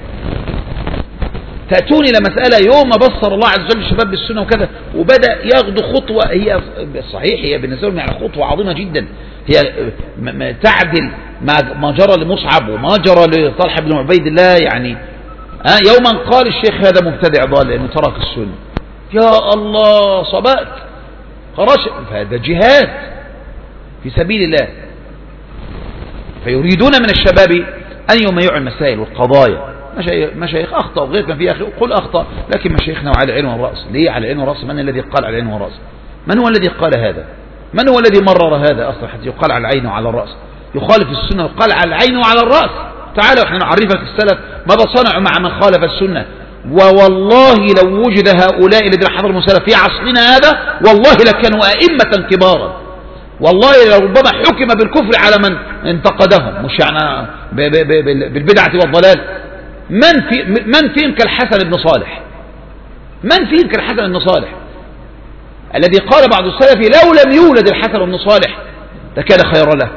تأتوني لمسألة يوم بصر الله عز وجل الشباب بالسنة وكذا وبدأ ياخذ خطوة، هي صحيح هي بالنسبة لهم يعني خطوة عظيمة جدا، هي تعدل ما جرى لمصعب وما جرى لطلحة بن عبيد الله. يعني يوما قال الشيخ هذا مبتدع ضال لأنه ترك السنة، يا الله صبأت خرج، فهذا جهاد في سبيل الله. فيريدون من الشباب أن يميعوا المسائل والقضايا. مشايخ أخطأ وغير كان فيها قل أخطأ، لكن مشايخنا على العين والرأس. ليه على العين والرأس؟ من الذي قال على العين والرأس؟ من هو الذي قال هذا؟ من هو الذي مرر هذا أصلا حتى يقال على العين وعلى الرأس؟ يخالف السنة وقال على العين وعلى الرأس. تعالوا احنا نعرفك السلف ماذا صنعوا مع من خالف السنة. ووالله لو وجد هؤلاء الذين حضروا السلف في عصرنا هذا والله لكانوا أئمة كبارا، والله لربما حكم بالكفر على من انتقدهم، مش يعني بالبدعة والضلال. من فيهم كالحسن بن صالح؟ من فيهم كالحسن بن صالح الذي قال بعض السلف لو لم يولد الحسن بن صالح لكان خيرا له.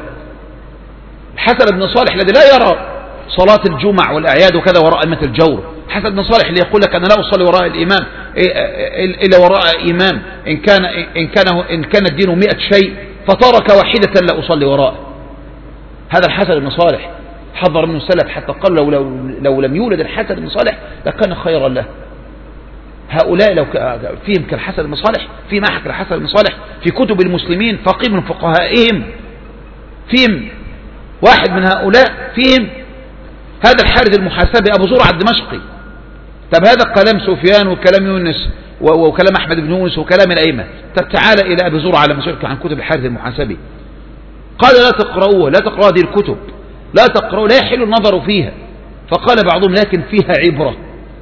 الحسن بن صالح الذي لا يرى صلاة الجمع والأعياد وكذا وراء أئمة الجور، الحسن بن صالح اللي يقول لك أنا لا أصلي وراء الإمام إلا وراء إمام إن كان الدين 100 شيء فترك واحدة لا أصلي وراء. هذا الحسن بن صالح حضر منه السلف حتى قال لو لم يولد الحسن بن صالح لكان خيرا له. هؤلاء لو فيهم كالحسن بن صالح، في محك الحسن بن صالح في كتب المسلمين فقيه من فقهائهم، فيهم واحد من هؤلاء فيهم هذا الحارث المحاسبي أبو زرعة الدمشقي. طب هذا كلام سفيان وكلام يونس وكلام أحمد بن يونس وكلام الأئمة. طب تعالى إلى أبي زرعة لما سئل عن كتب الحارث المحاسبي قال لا تقرؤوها، لا تقرأوا هذه الكتب، لا تقرأوا، لا يحل النظر فيها. فقال بعضهم لكن فيها عبرة،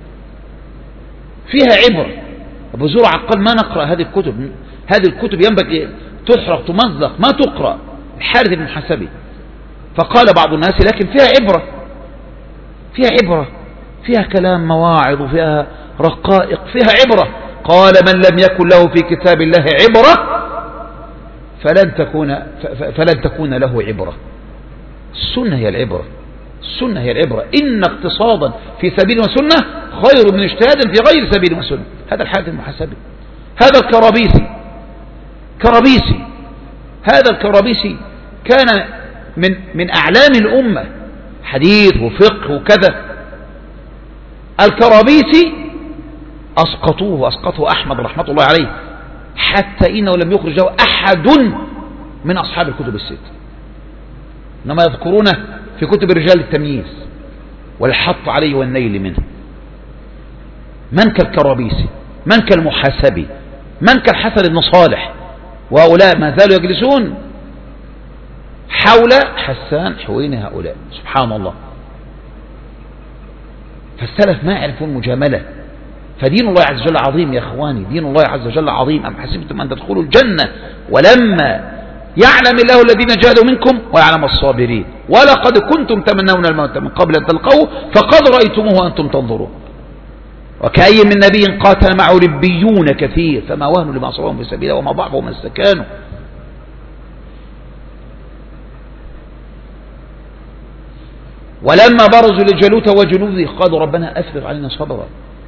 فيها عبرة. أبو زرعة قال ما نقرأ هذه الكتب، هذه الكتب ينبغي تحرق تمزق ما تقرأ. الحارث المحاسبي. فقال بعض الناس لكن فيها عبرة، فيها عبرة، فيها كلام مواعظ وفيها رقائق، فيها عبرة. قال من لم يكن له في كتاب الله عبرة فلن تكون له عبرة. السنة هي العبرة، السنة هي العبرة. إن اقتصادا في سبيل وسنة خير من اجتهاد في غير سبيل وسنة. هذا الحارث المحاسبي. هذا الكرابيسي هذا الكرابيسي كان من أعلام الأمة، حديث وفقه وكذا. الكرابيسي أسقطوه أحمد رحمة الله عليه حتى إنه لم يخرج له أحد من أصحاب الكتب الست، إنما يذكرونه في كتب رجال التمييز والحط عليه والنيل منه. من كالكرابيسي، من كالمحاسبي، من كالحسن بن صالح، وهؤلاء ما زالوا يجلسون حول حسان حوين هؤلاء. سبحان الله. فالسلف ما يعرفون مجاملة. فدين الله عز وجل عظيم يا أخواني، دين الله عز وجل عظيم. أم حسبتم أن تدخلوا الجنة ولما يعلم الله الذين جاهدوا منكم ويعلم الصابرين ولقد كنتم تمنون الموت من قبل أن تلقوه فقد رأيتموه وأنتم تنظرون وكأي من نبي قاتل معه ربيون كثير فما وهنوا لما أصابهم في سبيله وما ضعفوا وما استكانوا. ولما برزوا لجالوت وجنوده قالوا ربنا أفرغ علينا صبرا.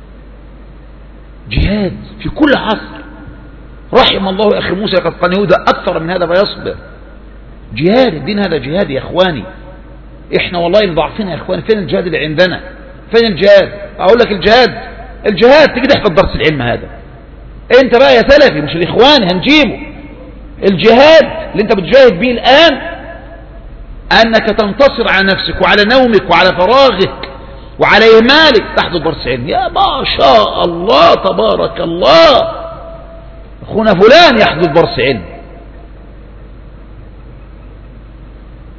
جهاد في كل عصر. رحم الله أخي موسى قد قال يهوذا أكثر من هذا فيصبر. جهاد الدين هذا جهاد يا إخواني. إحنا والله مضاعفين يا إخواني. فين الجهاد اللي عندنا؟ فين الجهاد؟ أقول لك الجهاد تيجي تحفظ درس العلم هذا. أنت بقى يا سلفي مش الإخوان هنجيبه. الجهاد اللي أنت بتجاهد به الآن أنك تنتصر على نفسك وعلى نومك وعلى فراغك وعلى إهمالك تحضر درس علم. يا ما شاء الله تبارك الله أخونا فلان يحضر درس علم.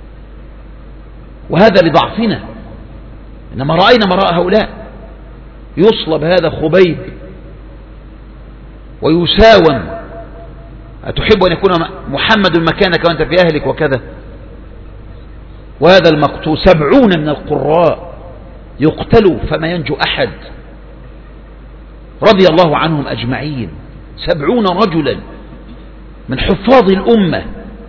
وهذا لضعفنا. إنما رأينا ما رأى هؤلاء يصلب هذا خبيب ويساوم، أتحب أن يكون محمد مكانك وأنت في أهلك وكذا؟ وهذا المقتول 70 من القراء يقتلوا فما ينجو أحد رضي الله عنهم أجمعين. 70 رجلا من حفاظ الأمة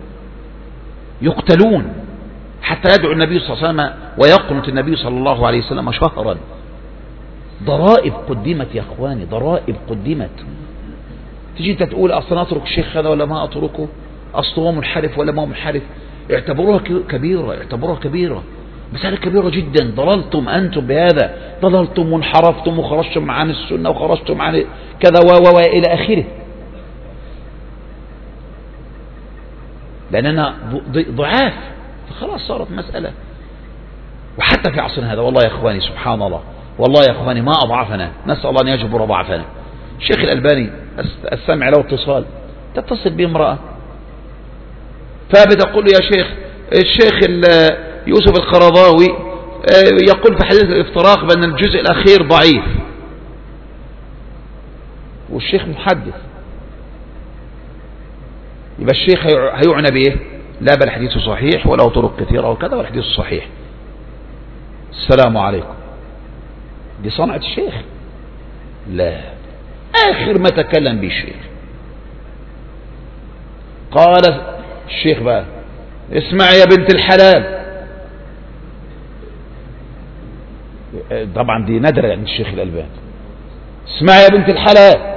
يقتلون حتى يدعو النبي صلى الله عليه وسلم ويقنط النبي صلى الله عليه وسلم شهرا. ضرائب قدمت يا أخواني، ضرائب قدمت. تيجي انت تقول أصلا أترك الشيخ هذا ولا ما أتركه، أصلا هو منحرف ولا ما هو منحرف. اعتبروها كبيرة، اعتبروها كبيرة، مسألة كبيرة جدا. ضللتم أنتم بهذا، ضللتم وانحرفتم وخرجتم عن السنة وخرجتم عن كذا إلى آخره، لأننا ضعاف، فخلاص صارت مسألة. وحتى في عصرنا هذا والله يا أخواني سبحان الله، والله يا أخواني ما أضعفنا، نسأل الله أن يجبر ضعفنا. الشيخ الألباني السمع له اتصال، تتصل به امرأة فبتقول يا شيخ، الشيخ يوسف القرضاوي يقول في حديث الافتراق بأن الجزء الأخير ضعيف، والشيخ محدث، يبقى الشيخ هيعنى بإيه؟ لا بل حديثه صحيح وله طرق كثيرة وكذا والحديث صحيح. السلام عليكم، دي صنعة الشيخ؟ لا، آخر ما تكلم به الشيخ قال الشيخ بقى اسمع يا بنت الحلال. طبعا دي نادرة عند الشيخ الألباني. اسمع يا بنت الحلال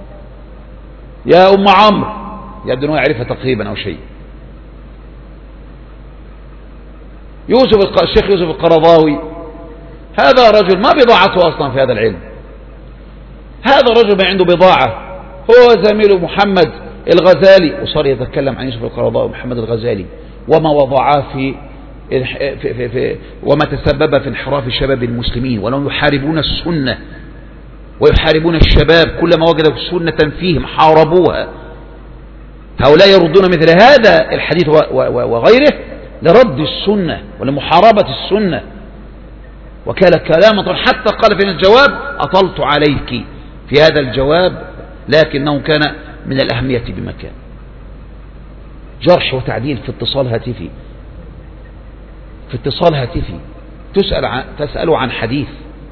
يا أم عمرو، يبدو أنه يعرفها تقريبا أو شيء. الشيخ يوسف القرضاوي هذا رجل ما بضاعته أصلا في هذا العلم، هذا رجل ما عنده بضاعة، هو زميله محمد الغزالي، وصار يتكلم عن يوسف القرضاوي ومحمد الغزالي وما وضعاه وما تسبب في انحراف شباب المسلمين، ولهم يحاربون السنة ويحاربون الشباب، كلما وجدوا سنة فيهم حاربوها. هؤلاء يردون مثل هذا الحديث وغيره لرد السنة ولمحاربة السنة. وكان كلاما حتى قال في الجواب أطلت عليك في هذا الجواب، لكنه كان من الأهمية بمكان. جرح وتعديل في اتصال هاتفي، في اتصال هاتفي تسأل عن حديث،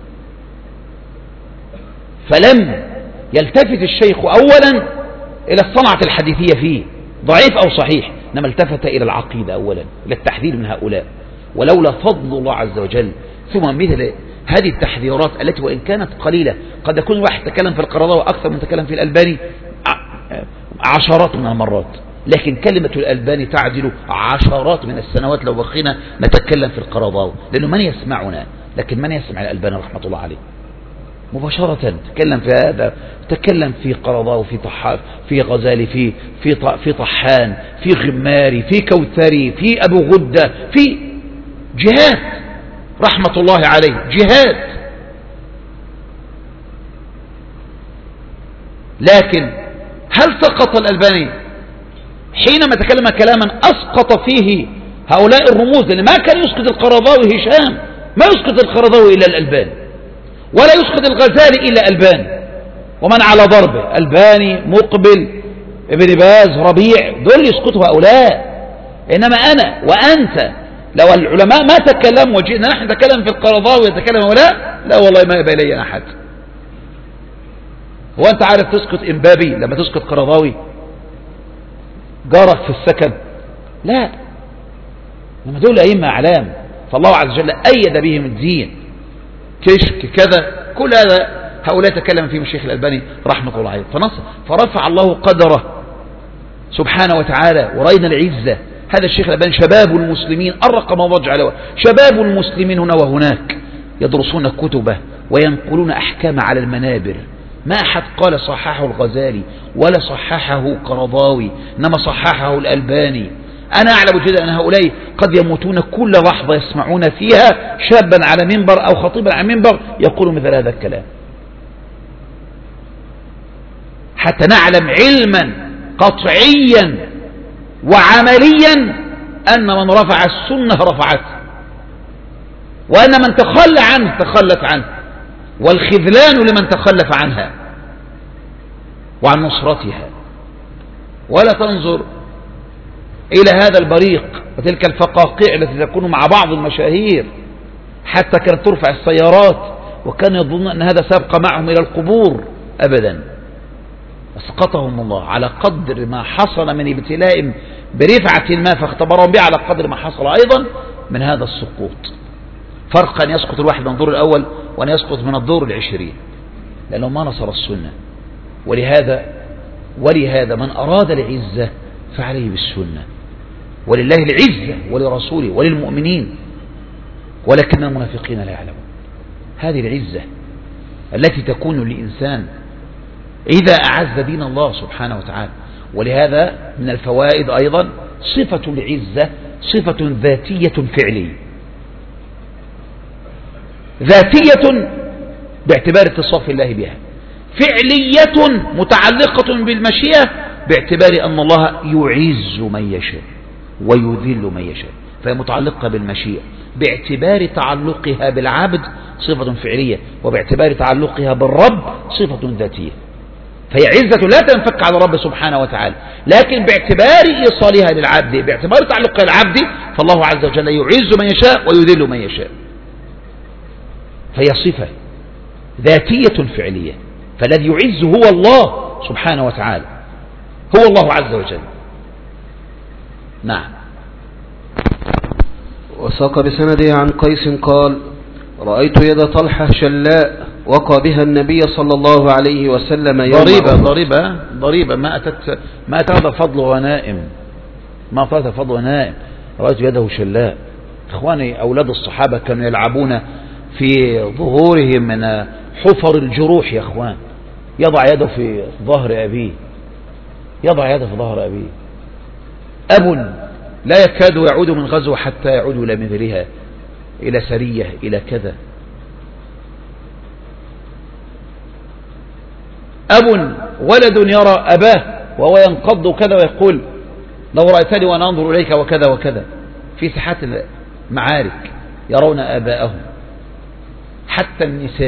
فلم يلتفت الشيخ أولا إلى الصنعة الحديثية فيه ضعيف أو صحيح، إنما التفت إلى العقيدة أولا، إلى التحذير من هؤلاء. ولولا فضل الله عز وجل ثم مثل هذه التحذيرات التي وإن كانت قليلة، قد يكون واحد تكلم في القرضاوي أكثر من تكلم في الألباني عشرات من المرات، لكن كلمة الألباني تعدل عشرات من السنوات لو بقينا نتكلم في القرضاوي، لأنه من يسمعنا، لكن من يسمع الألباني رحمة الله عليه مباشرة تكلم في هذا، تكلم في قرضاوي، في طحاف، في غزالي، في طحان، في غماري، في كوثري، في أبو غدة، في جهاد رحمة الله عليه، جهاد. لكن هل سقط الألباني حينما تكلم كلاما أسقط فيه هؤلاء الرموز؟ لأن ما كان يسقط القرضاوي هشام، ما يسقط القرضاوي إلا الألباني، ولا يسقط الغزالي إلا ألباني، ومن على ضربه ألباني، مقبل، ابن باز، ربيع، دول يسقطوا هؤلاء. إنما أنا وأنت لو العلماء ما تكلموا وجئنا نحن نتكلم في القرضاوي ويتكلم هؤلاء، لا والله ما يبقى إلي أحد. هو أنت عارف تسقط إمبابي لما تسقط قرضاوي جارك في السكن؟ لا، لما دول أئمة أعلام، فالله عز وجل أيد بهم الدين، كشك كذا، كل هذا هؤلاء تكلم فيهم الشيخ الألباني رحمة الله عليه، فرفع الله قدره سبحانه وتعالى، ورأينا العزة. هذا الشيخ الألباني شباب المسلمين أرق مضجع له، شباب المسلمين هنا وهناك يدرسون كتبه وينقلون أحكام على المنابر. ما أحد قال صححه الغزالي ولا صححه قرضاوي، إنما صححه الألباني. أنا أعلم جدا أن هؤلاء قد يموتون كل لحظة يسمعون فيها شابا على منبر أو خطيبا على منبر يقول مثل هذا الكلام، حتى نعلم علما قطعيا وعمليا أن من رفع السنة رفعته، وأن من تخلى عنه تخلت عنه. والخذلان لمن تخلف عنها وعن نصرتها. ولا تنظر إلى هذا البريق وتلك الفقاقيع التي تكون مع بعض المشاهير، حتى كانت ترفع السيارات وكان يظن أن هذا سابق معهم إلى القبور. أبدا، أسقطهم الله على قدر ما حصل من ابتلاء برفعة ما فاختبرهم به، على قدر ما حصل أيضا من هذا السقوط. فرق أن يسقط الواحد من الدور الأول وأن يسقط من الدور العشرين، لأنه ما نصر السنة. ولهذا من أراد العزة فعليه بالسنة، ولله العزة ولرسوله وللمؤمنين، ولكن المنافقين لا يعلمون. هذه العزة التي تكون للإنسان إذا أعز دين الله سبحانه وتعالى. ولهذا من الفوائد أيضا صفة العزة صفة ذاتية فعلية، ذاتية باعتبار اتصاف الله بها، فعلية متعلقة بالمشيئة باعتبار أن الله يعز من يشاء ويذل من يشاء، فهي متعلقة بالمشيئة باعتبار تعلقها بالعبد صفة فعلية، وباعتبار تعلقها بالرب صفة ذاتية. فهي عزة لا تنفك على الرب سبحانه وتعالى، لكن باعتبار إيصالها للعبد، باعتبار تعلقها للعبد، فالله عز وجل يعز من يشاء ويذل من يشاء. فهي صفة ذاتية فعلية، فالذي يعز هو الله سبحانه وتعالى، هو الله عز وجل. نعم. وساق بسنده عن قيس قال: رأيت يد طلحة شلاء وقى بها النبي صلى الله عليه وسلم يوم ضريبة ما أتت هذا فضل ونائم، ما أتت فضل ونائم. رأيت يده شلاء. إخواني، أولاد الصحابة كانوا يلعبون في ظهورهم من حفر الجروح يا إخوان، يضع يده في ظهر أبيه، يضع يده في ظهر أبيه. أب لا يكاد يعود من غزوة حتى يعود إلى مثلها، إلى سرية، إلى كذا. أب ولد يرى أباه وهو ينقض كذا ويقول: لو رأيتني وأنا أنظر إليك وكذا وكذا. في ساحات المعارك يرون آباءهم، حتى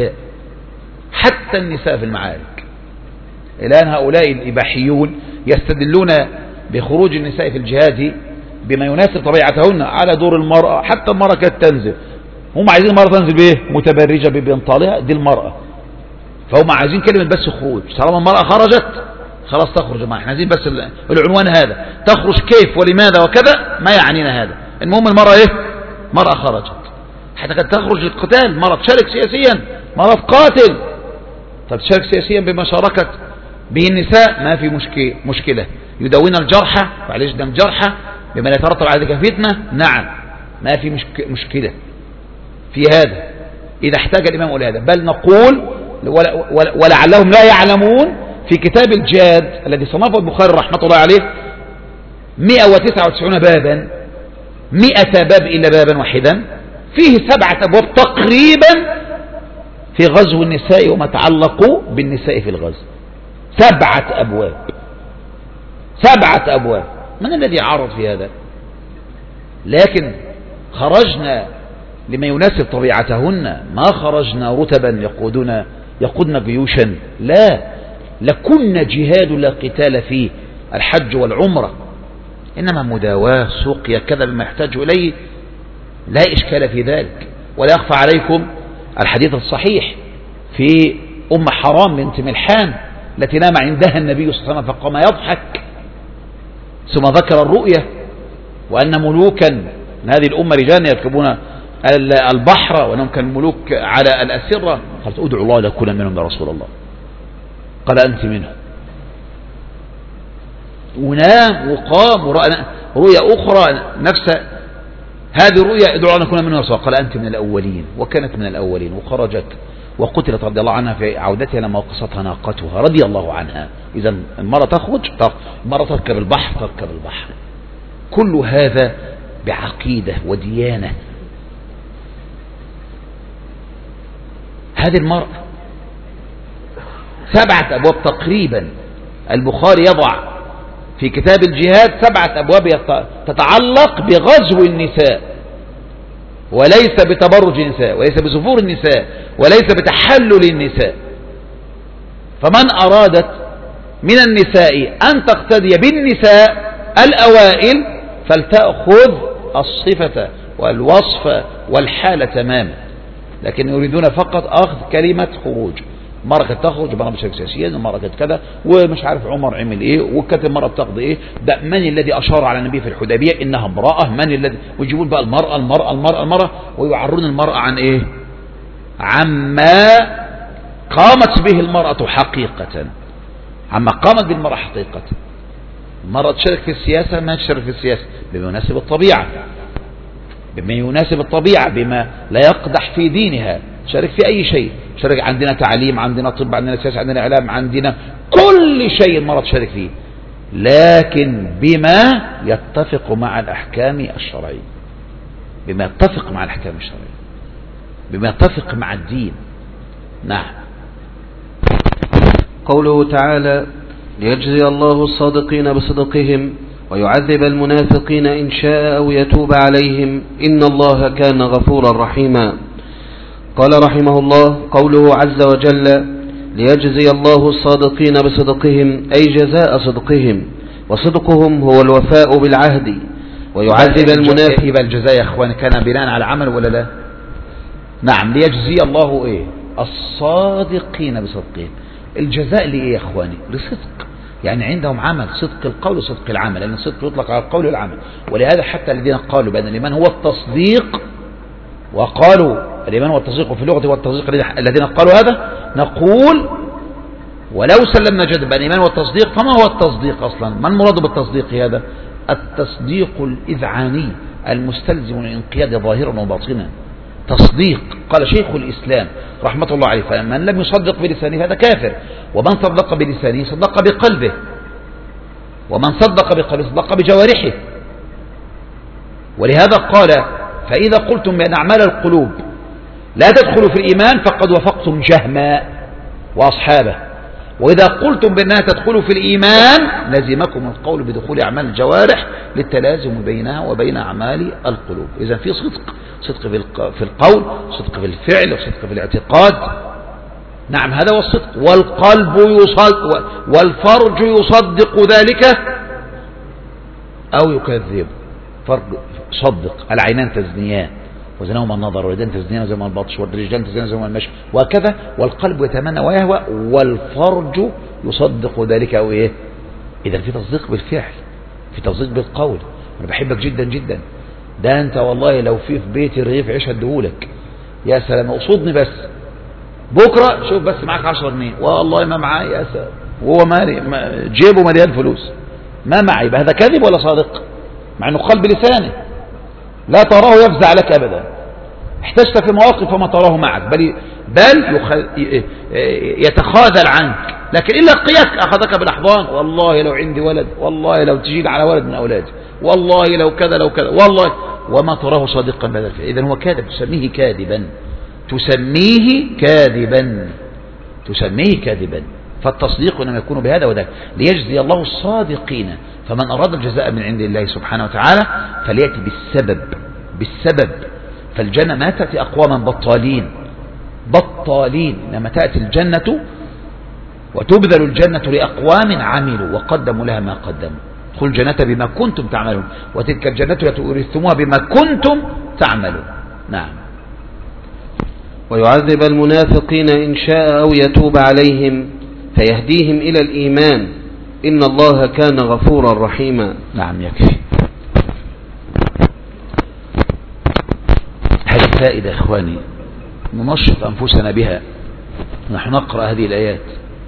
النساء في المعارك. الآن هؤلاء الإباحيون يستدلون بخروج النساء في الجهاد بما يناسب طبيعتهن على دور المرأة. حتى المرأة كانت تنزل، هم عايزين المرأة تنزل بإيه؟ متبرجة ببنطالها، دي المرأة. فهم عايزين كلمة بس خروج. طالما المرأة خرجت خلاص تخرج، ما احنا عايزين بس العنوان هذا، تخرج كيف ولماذا وكذا ما يعنينا هذا، المهم المرأة ايه؟ مرأة خرجت. حتى كانت تخرج للقتال، مرأة تشارك سياسيا، مرأة تقاتل. طب تشارك سياسيا بمشاركة به النساء ما في مشكلة. يداوين الجرحى، معلش ده الجرحى بما لا يترتب على ذلك فتنة، نعم ما في مشكلة في هذا إذا احتاج الإمام إلى هذا. بل نقول ولعلهم لا يعلمون في كتاب الجهاد الذي صنفه البخاري رحمة الله عليه 199 بابا، 100 باب إلا بابا واحدا، فيه 7 أبواب تقريبا في غزو النساء وما تعلق بالنساء في الغزو. 7 أبواب، 7 أبواب. من الذي عرض في هذا؟ لكن خرجنا لما يناسب طبيعتهن، ما خرجنا رتبا يقودن جيوشا، لا، لكن جهاد لا قتال فيه، الحج والعمرة، إنما مداواة سقيا كذا بما يحتاج إليه، لا إشكال في ذلك. ولا يخفى عليكم الحديث الصحيح في أم حرام بنت ملحان التي نام عندها النبي صلى الله عليه وسلم فقام يضحك، ثم ذكر الرؤية وأن ملوكا من هذه الأمة رجال يركبون البحر وأنهم كانوا ملوك على الأسرة. قالت: أدعو الله لأكون منهم يا رسول الله. قال: أنت منهم. ونام وقام ورأى رؤيا أخرى نفس هذه الرؤيا: ادعو الله لأكون منهم يا رسول الله. قال: أنت من الأولين. وكانت من الأولين وخرجت وقتلت رضي الله عنها في عودتها لما وقصتها ناقتها رضي الله عنها. إذا المرأة تخرج، المرأة تركب البحر، تركب البحر. كل هذا بعقيدة وديانة. هذه المرأة 7 أبواب تقريبا. البخاري يضع في كتاب الجهاد 7 أبواب تتعلق بغزو النساء، وليس بتبرج النساء، وليس بزفور النساء، وليس بتحلل النساء. فمن أرادت من النساء أن تقتدي بالنساء الأوائل فلتأخذ الصفة والوصف والحالة تماما، لكن يريدون فقط أخذ كلمة خروج. مرة كانت تخرج مرة مشارك سياسيا، ومرة كانت كذا، ومش عارف عمر عمل ايه، وكانت مرة بتقضي ايه، ده من الذي أشار على النبي في الحديبية إنها امرأة، من الذي، ويجيبون بقى المرأة المرأة المرأة المرأة، ويعرون المرأة عن ايه، عما قامت به المرأة حقيقة، عما قامت به المرأة حقيقة. المرأة تشارك في السياسة، ما تشارك في السياسة بما يناسب الطبيعة، بما يناسب الطبيعة، بما لا يقدح في دينها، تشارك في أي شيء، تشارك عندنا تعليم، عندنا طب، عندنا سياسة، عندنا إعلام، عندنا كل شيء المرأة تشارك فيه، لكن بما يتفق مع الأحكام الشرعية، بما يتفق مع الأحكام الشرعية، بما يتفق مع الدين. نعم. قوله تعالى: ليجزي الله الصادقين بصدقهم ويعذب المنافقين إن شاء أو يتوب عليهم إن الله كان غفورا رحيما. قال رحمه الله: قوله عز وجل: ليجزي الله الصادقين بصدقهم أي جزاء صدقهم، وصدقهم هو الوفاء بالعهد، ويعذب المنافق. يبقى الجزاء يا اخواني كان بناء على عمل ولا لا؟ نعم. ليجزي الله ايه؟ الصادقين بصدقهم. الجزاء لإيه يا اخواني؟ لصدق، يعني عندهم عمل، صدق القول وصدق العمل، لأن الصدق يطلق على القول والعمل. ولهذا حتى الذين قالوا بأن الإيمان هو التصديق، وقالوا الإيمان هو التصديق في اللغة والتصديق، الذين قالوا هذا نقول ولو سلمنا جد بأن الإيمان هو التصديق، فما هو التصديق أصلا؟ ما المراد بالتصديق هذا؟ التصديق الإذعاني المستلزم الانقياد ظاهرا وباطنا. تصديق. قال شيخ الإسلام رحمة الله عليه: فمن لم يصدق بلسانه هذا كافر، ومن صدق بلسانه صدق بقلبه، ومن صدق بقلبه صدق بجوارحه. ولهذا قال: فإذا قلتم بأن أعمال القلوب لا تدخل في الإيمان فقد وفقتم جهما وأصحابه، وإذا قلتم بأنها تدخل في الإيمان لزمكم القول بدخول أعمال الجوارح للتلازم بينها وبين أعمال القلوب. إذا في صدق، صدق في القول، صدق في الفعل، وصدق في الاعتقاد. نعم، هذا هو الصدق. والقلب يصدق، والفرج يصدق ذلك أو يكذب. فرج صدق. العينان تزنيان وزناهما النظر، واليدان تزنيان وزناهما البطش، والرجلان تزنيان وزناهما المشي، وكذا. والقلب يتمنى ويهوى، والفرج يصدق ذلك أو إيه. إذا في تصديق بالفعل، في تصديق بالقول. أنا بحبك جدا جدا، ده أنت والله لو في بيتي الرغيف عيش هديهولك، يا سلام، اقصدني بس بكرة شوف بس معك 10 جنيه، والله ما معايا، يا سلام، وهو مالي جيبه مليان فلوس، ما معي. يبقى هذا كاذب ولا صادق؟ مع أنه قلب لسانه لا تراه يفزع لك أبدا. احتجت في مواقف وما تراه معك، بل يتخاذل عنك، لكن إلا قياك أخذك بالأحضان. والله لو عندي ولد، والله لو تجيل على ولد من أولادي، والله لو كذا لو كذا، والله، وما تراه صادقا بهذا الفعل. إذن هو كاذب، تسميه كاذبا، تسميه كاذبا، تسميه كاذبا. فالتصديق إنما يكون بهذا وذاك. ليجزي الله الصادقين. فمن أراد الجزاء من عند الله سبحانه وتعالى فليأتي بالسبب. فالجنة ما تأتي أقواما بطالين، إنما تأتي الجنة وتبذل الجنة لأقوام عملوا وقدموا لها ما قدموا. ادخلوا الجنة بما كنتم تعملون، وتلك الجنة التي أورثتموها بما كنتم تعملون. نعم. ويعذب المنافقين إن شاء أو يتوب عليهم فيهديهم إلى الإيمان إن الله كان غفورا رحيما. نعم، يكفي. هذه فائدة إخواني ننشط أنفسنا بها نحن نقرأ هذه الآيات،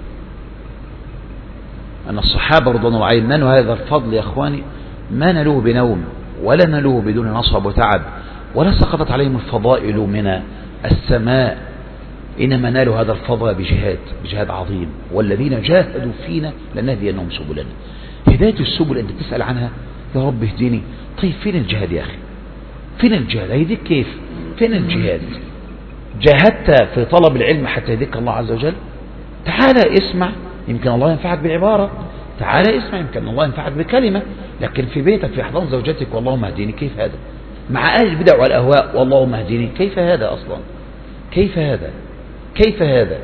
أن الصحابة رضوان الله عليهم نالوا هذا الفضل يا إخواني، ما نالوه بنوم، ولا نالوه بدون نصب وتعب، ولا سقطت عليهم الفضائل من السماء، إنما نالوا هذا الفضل بجهاد عظيم. والذين جاهدوا فينا لنهدينهم سبلنا. هداية السبل أنت تسأل عنها، يا رب اهديني. طيب فين الجهاد يا أخي؟ فين الجهاد؟ هيديك كيف؟ فين الجهاد؟ جاهدت في طلب العلم حتى يهديك الله عز وجل؟ تعال اسمع، يمكن الله ينفعك بعبارة. تعال اسمع، يمكن الله ينفعك بكلمة. لكن في بيتك في أحضان زوجتك واللهم اهديني، كيف هذا؟ مع أهل البدع والأهواء واللهم اهديني، كيف هذا أصلا؟ كيف هذا؟ كيف هذا؟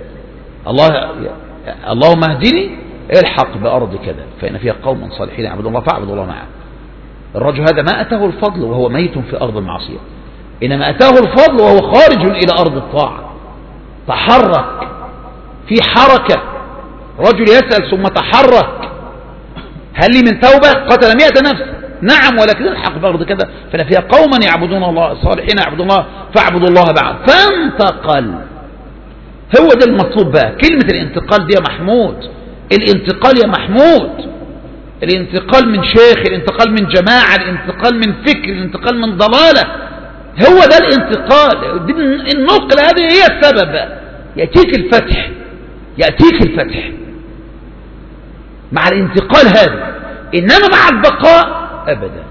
اللهم اهدني الحق بأرض كذا فإن فيها قوم صالحين يعبدون الله فاعبدوا الله معه. الرجل هذا ما أتاه الفضل وهو ميت في أرض المعصية، إنما أتاه الفضل وهو خارج إلى أرض الطاعة، تحرك في حركة. رجل يسأل ثم تحرك، هل لي من توبة؟ قتل 100 نفس، نعم، ولكن الحق بأرض كذا فإن فيها قوما يعبدون الله صالحين يعبدون الله فاعبدوا الله معه. فانتقل. هو ده المطلوب بقى، كلمة الانتقال دي يا محمود، الانتقال يا محمود، الانتقال من شيخ، الانتقال من جماعة، الانتقال من فكر، الانتقال من ضلالة، هو ده الانتقال. النقل هذه هي السبب بقى. يأتيك الفتح، يأتيك الفتح مع الانتقال هذا، إنما مع البقاء أبدا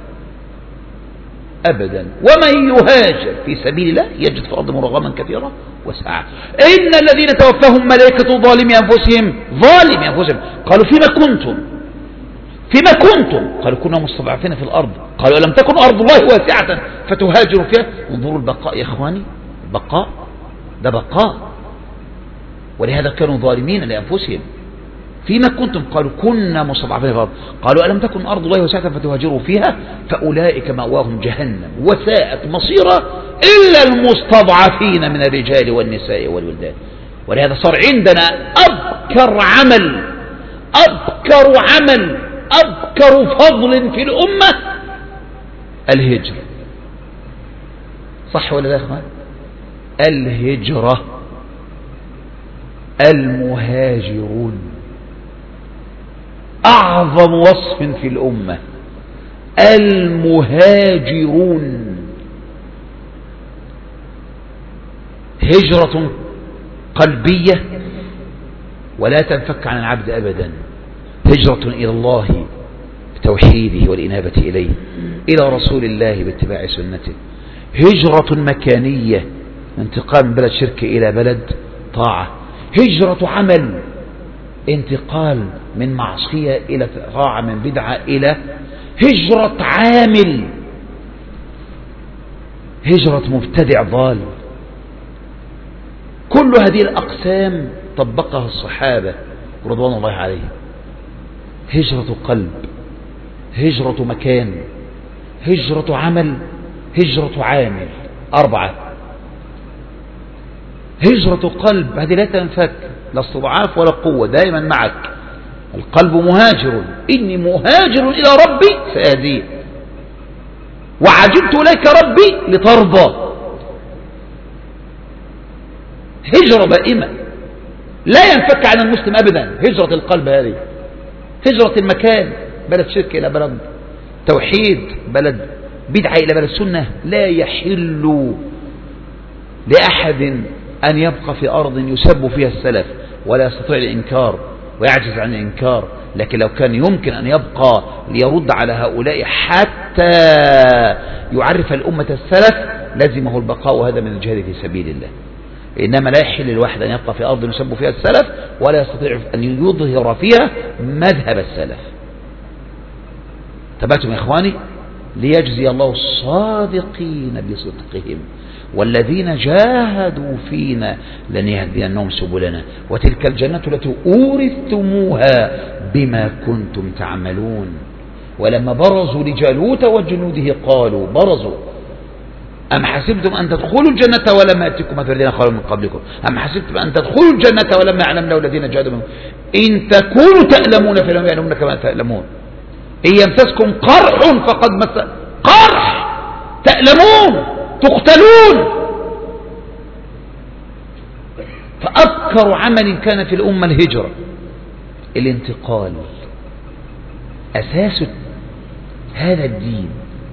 أبدا. ومن يهاجر في سبيل الله يجد في الأرض مراغما كثيرا وسعة. إن الذين توفاهم ملائكة ظالمي أنفسهم قالوا فيما كنتم؟ قالوا كنا مستضعفين في الأرض. قالوا ألم تكن أرض الله واسعة فتهاجروا فيها. انظروا البقاء يا إخواني، بقاء، ده بقاء. ولهذا كانوا ظالمين لأنفسهم. فيما كنتم؟ قالوا كنا مستضعفين في الأرض. قالوا ألم تكن أرض الله واسعة فتهاجروا فيها فأولئك مأواهم جهنم وساءت مصيرا إلا المستضعفين من الرجال والنساء والولدان. ولهذا صار عندنا أبكر عمل أبكر فضل في الأمة الهجرة. صح ولا لا يا أخوان؟ الهجرة، المهاجرون أعظم وصف في الأمة، المهاجرون. هجرة قلبية ولا تنفك عن العبد أبدا، هجرة إلى الله بتوحيده والإنابة إليه، إلى رسول الله باتباع سنته. هجرة مكانية، انتقال من بلد شرك إلى بلد طاعة. هجرة عمل، انتقال من معصية إلى طاعة، من بدعة إلى هجرة عامل، هجرة مبتدع ضال. كل هذه الأقسام طبقها الصحابة رضوان الله عليهم. هجرة قلب، هجرة مكان، هجرة عمل، هجرة عامل. 4. هجرة قلب هذه لا تنفك، لا استضعاف ولا قوة، دائما معك. القلب مهاجر، إني مهاجر إلى ربي سأهديه وعجبت إليك ربي لترضى. هجرة دائمة لا ينفك عن المسلم أبدا. هجرة القلب هذه، هجرة المكان، بلد شرك إلى بلد توحيد، بلد بدعة إلى بلد سنة. لا يحل لأحد أن يبقى في أرض يسب فيها السلف ولا يستطيع الإنكار ويعجز عن الإنكار. لكن لو كان يمكن أن يبقى ليرد على هؤلاء حتى يعرف الأمة السلف لزمه البقاء، وهذا من الجهاد في سبيل الله. إنما لا يحل للواحد أن يبقى في أرض يسب فيها السلف ولا يستطيع أن يظهر فيها مذهب السلف. تبعتم يا إخواني؟ ليجزي الله الصادقين بصدقهم والذين جاهدوا فينا لنهدينهم سبلنا وتلك الجنة التي أورثتموها بما كنتم تعملون. ولما برزوا لجالوت وجنوده قالوا برزوا أم حسبتم أن تدخلوا الجنة ولما يأتكم مثل الذين خلوا من قبلكم أم حسبتم أن تدخلوا الجنة ولما يعلم الله الذين جاهدوا منكم إن تكونوا تألمون فإنهم يعلمون كما تألمون إن يمسسكم قرح فقد مس قرح، تألمون تقتلون. فأبكر عمل كان في الأمة الهجرة، الانتقال. أساس هذا الدين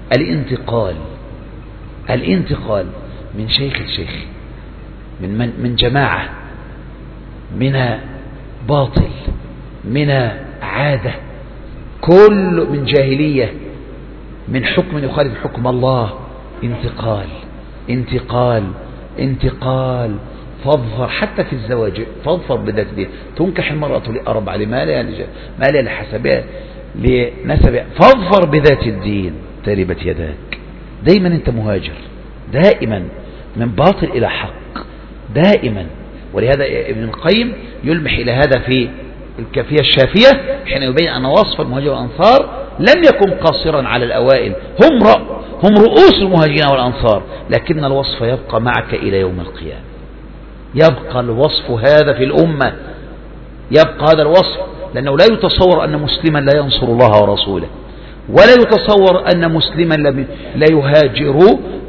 الانتقال من شيخ لشيخ، من جماعة، من باطل، من عادة، كل من جاهلية، من حكم يخالف حكم الله. انتقال. فاظفر حتى في الزواج، فاظفر بذات الدين. تنكح المرأة لأربع، لمالها، لحسبها، لنسبها. فاظفر بذات الدين تربت يداك. دائما انت مهاجر، دائما من باطل إلى حق، دائما. ولهذا ابن القيم يلمح إلى هذا في الكافية الشافية حين يبين أن وصف المهاجرين والأنصار لم يكن قاصرا على الأوائل، هم رؤوس المهاجرين والأنصار، لكن الوصف يبقى معك إلى يوم القيامة. يبقى الوصف هذا في الأمة، يبقى هذا الوصف، لأنه لا يتصور أن مسلما لا ينصر الله ورسوله، ولا يتصور أن مسلما لا يهاجر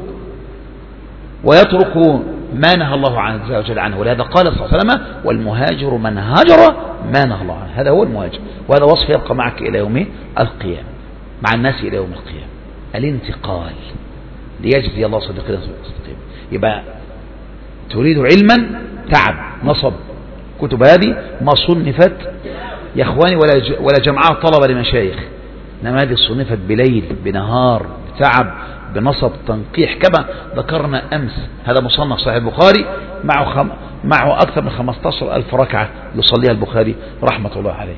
ويترك ما نهى الله عز وجل عنه. ولهذا قال صلى الله عليه وسلم: والمهاجر من هاجر ما نهى الله عنه. هذا هو المهاجر، وهذا وصف يبقى معك إلى يوم القيامة، مع الناس إلى يوم القيامة. الانتقال ليجزي الله صديقين صديقين. يبقى تريد علما، تعب، نصب. كتب هذه ما صنفت يا اخواني ولا جمعها طلبة لمشايخ، انما هذه صنفت بليل بنهار بتعب بنصب تنقيح، كما ذكرنا أمس. هذا مصنف صحيح البخاري معه أكثر من 15,000 ركعة يصليها البخاري رحمة الله عليه.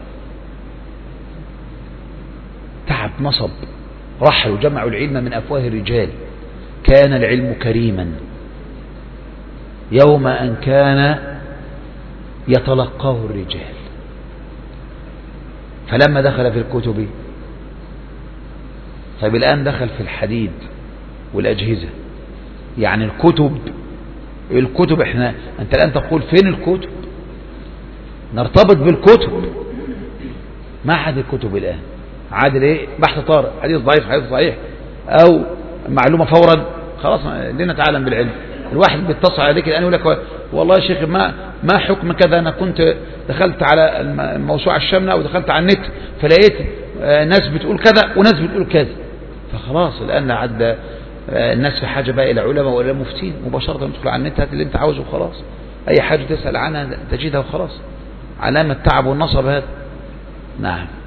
تعب، نصب، رحلوا جمعوا العلم من أفواه الرجال. كان العلم كريما يوم أن كان يتلقاه الرجال، فلما دخل في الكتب، طيب الآن دخل في الحديد والأجهزة. يعني الكتب أنت الآن تقول فين الكتب؟ نرتبط بالكتب. ما عاد الكتب الآن، عاد ايه؟ بحث طارئ، حديث ضعيف، حديث صحيح، أو معلومة فورا، خلاص لنتعلم بالعلم. الواحد بيتصل عليك الآن يقول لك: والله يا شيخ ما حكم كذا، أنا كنت دخلت على الموسوعة الشاملة أو دخلت على النت فلقيت ناس بتقول كذا وناس بتقول كذا. فخلاص الآن عد الناس في حاجة بقى إلى علماء وإلى مفتين. مباشرة تدخل على النت، هات اللي أنت عاوزه وخلاص. أي حاجة تسأل عنها تجدها وخلاص. علامة التعب والنصب هذا. نعم.